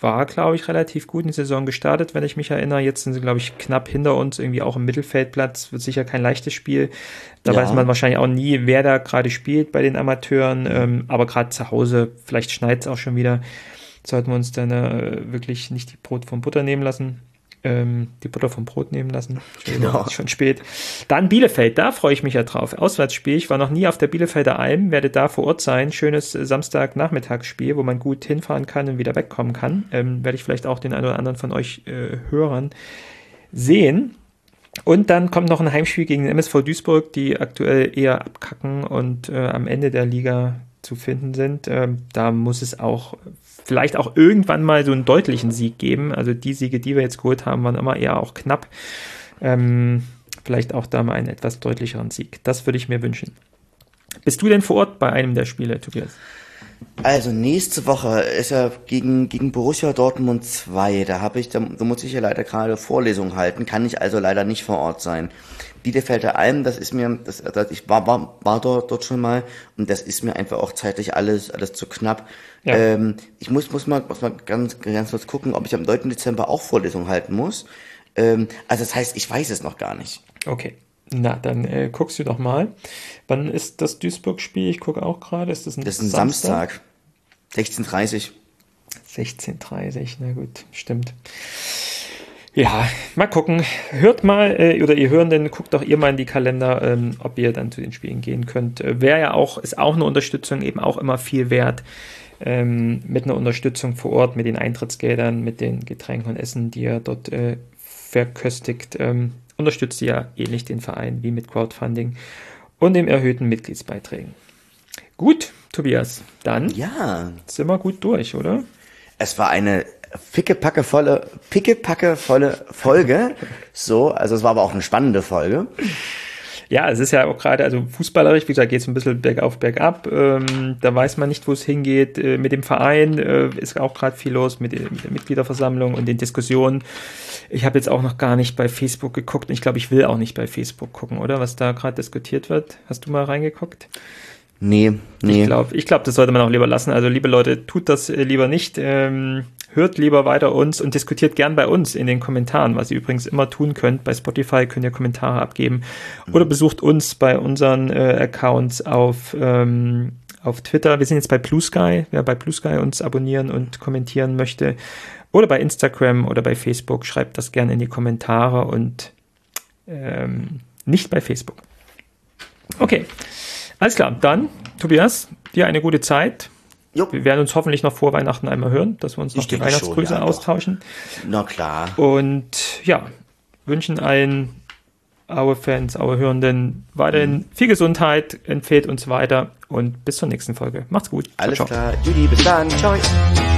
A: war, glaube ich, relativ gut in die Saison gestartet, wenn ich mich erinnere. Jetzt sind sie, glaube ich, knapp hinter uns, irgendwie auch im Mittelfeldplatz. Wird sicher kein leichtes Spiel. Da weiß man wahrscheinlich auch nie, wer da gerade spielt bei den Amateuren. Aber gerade zu Hause, vielleicht schneit es auch schon wieder, sollten wir uns dann wirklich nicht die Brot vom Butter nehmen lassen. Die Butter vom Brot nehmen lassen. Genau. Ist schon spät. Dann Bielefeld, da freue ich mich ja drauf. Auswärtsspiel. Ich war noch nie auf der Bielefelder Alm, werde da vor Ort sein. Schönes Samstagnachmittagsspiel, wo man gut hinfahren kann und wieder wegkommen kann. Werde ich vielleicht auch den einen oder anderen von euch Hörern sehen. Und dann kommt noch ein Heimspiel gegen den MSV Duisburg, die aktuell eher abkacken und am Ende der Liga zu finden sind. Da muss es auch vielleicht auch irgendwann mal so einen deutlichen Sieg geben. Also die Siege, die wir jetzt geholt haben, waren immer eher auch knapp. Vielleicht auch da mal einen etwas deutlicheren Sieg. Das würde ich mir wünschen. Bist du denn vor Ort bei einem der Spiele, Tobias?
B: Also nächste Woche ist ja gegen Borussia Dortmund 2. Da muss ich ja leider gerade Vorlesungen halten, kann ich also leider nicht vor Ort sein. Bielefelder Alm, ich war dort schon mal und das ist mir einfach auch zeitlich alles zu knapp. Ja. Ich muss mal ganz kurz gucken, ob ich am 9. Dezember auch Vorlesungen halten muss. Also das heißt, ich weiß es noch gar nicht.
A: Okay. Na, dann guckst du doch mal. Wann ist das Duisburg-Spiel? Ich gucke auch gerade. Das ist ein
B: Samstag. 16:30.
A: 16:30, na gut, stimmt. Ja, mal gucken. Hört mal, oder ihr Hörenden, guckt doch ihr mal in die Kalender, ob ihr dann zu den Spielen gehen könnt. Ist auch eine Unterstützung, eben auch immer viel wert. Mit einer Unterstützung vor Ort, mit den Eintrittsgeldern, mit den Getränken und Essen, die ihr dort verköstigt. Unterstützt ihr ja ähnlich den Verein wie mit Crowdfunding und dem erhöhten Mitgliedsbeiträgen. Gut, Tobias, dann sind wir gut durch, oder?
B: Es war eine pickepackevolle Folge. So, also es war aber auch eine spannende Folge.
A: Ja, es ist ja auch gerade, also fußballerisch, wie gesagt, geht es ein bisschen bergauf, bergab. Da weiß man nicht, wo es hingeht. Mit dem Verein ist auch gerade viel los, mit der Mitgliederversammlung und den Diskussionen. Ich habe jetzt auch noch gar nicht bei Facebook geguckt und ich glaube, ich will auch nicht bei Facebook gucken, oder? Was da gerade diskutiert wird. Hast du mal reingeguckt?
B: Nee.
A: Ich glaube, das sollte man auch lieber lassen. Also, liebe Leute, tut das lieber nicht. Hört lieber weiter uns und diskutiert gern bei uns in den Kommentaren, was ihr übrigens immer tun könnt. Bei Spotify könnt ihr Kommentare abgeben oder besucht uns bei unseren Accounts auf Twitter. Wir sind jetzt bei Blue Sky. Wer bei Blue Sky uns abonnieren und kommentieren möchte oder bei Instagram oder bei Facebook, schreibt das gern in die Kommentare und nicht bei Facebook. Okay. Alles klar, dann, Tobias, dir eine gute Zeit. Jo. Wir werden uns hoffentlich noch vor Weihnachten einmal hören, dass wir uns noch die Weihnachtsgrüße austauschen.
B: Na klar.
A: Und ja, wünschen allen Aue-Fans, Aue-Hörenden weiterhin viel Gesundheit, empfehlt uns weiter und bis zur nächsten Folge. Macht's gut.
B: Alles klar, Judy, bis dann. Ciao.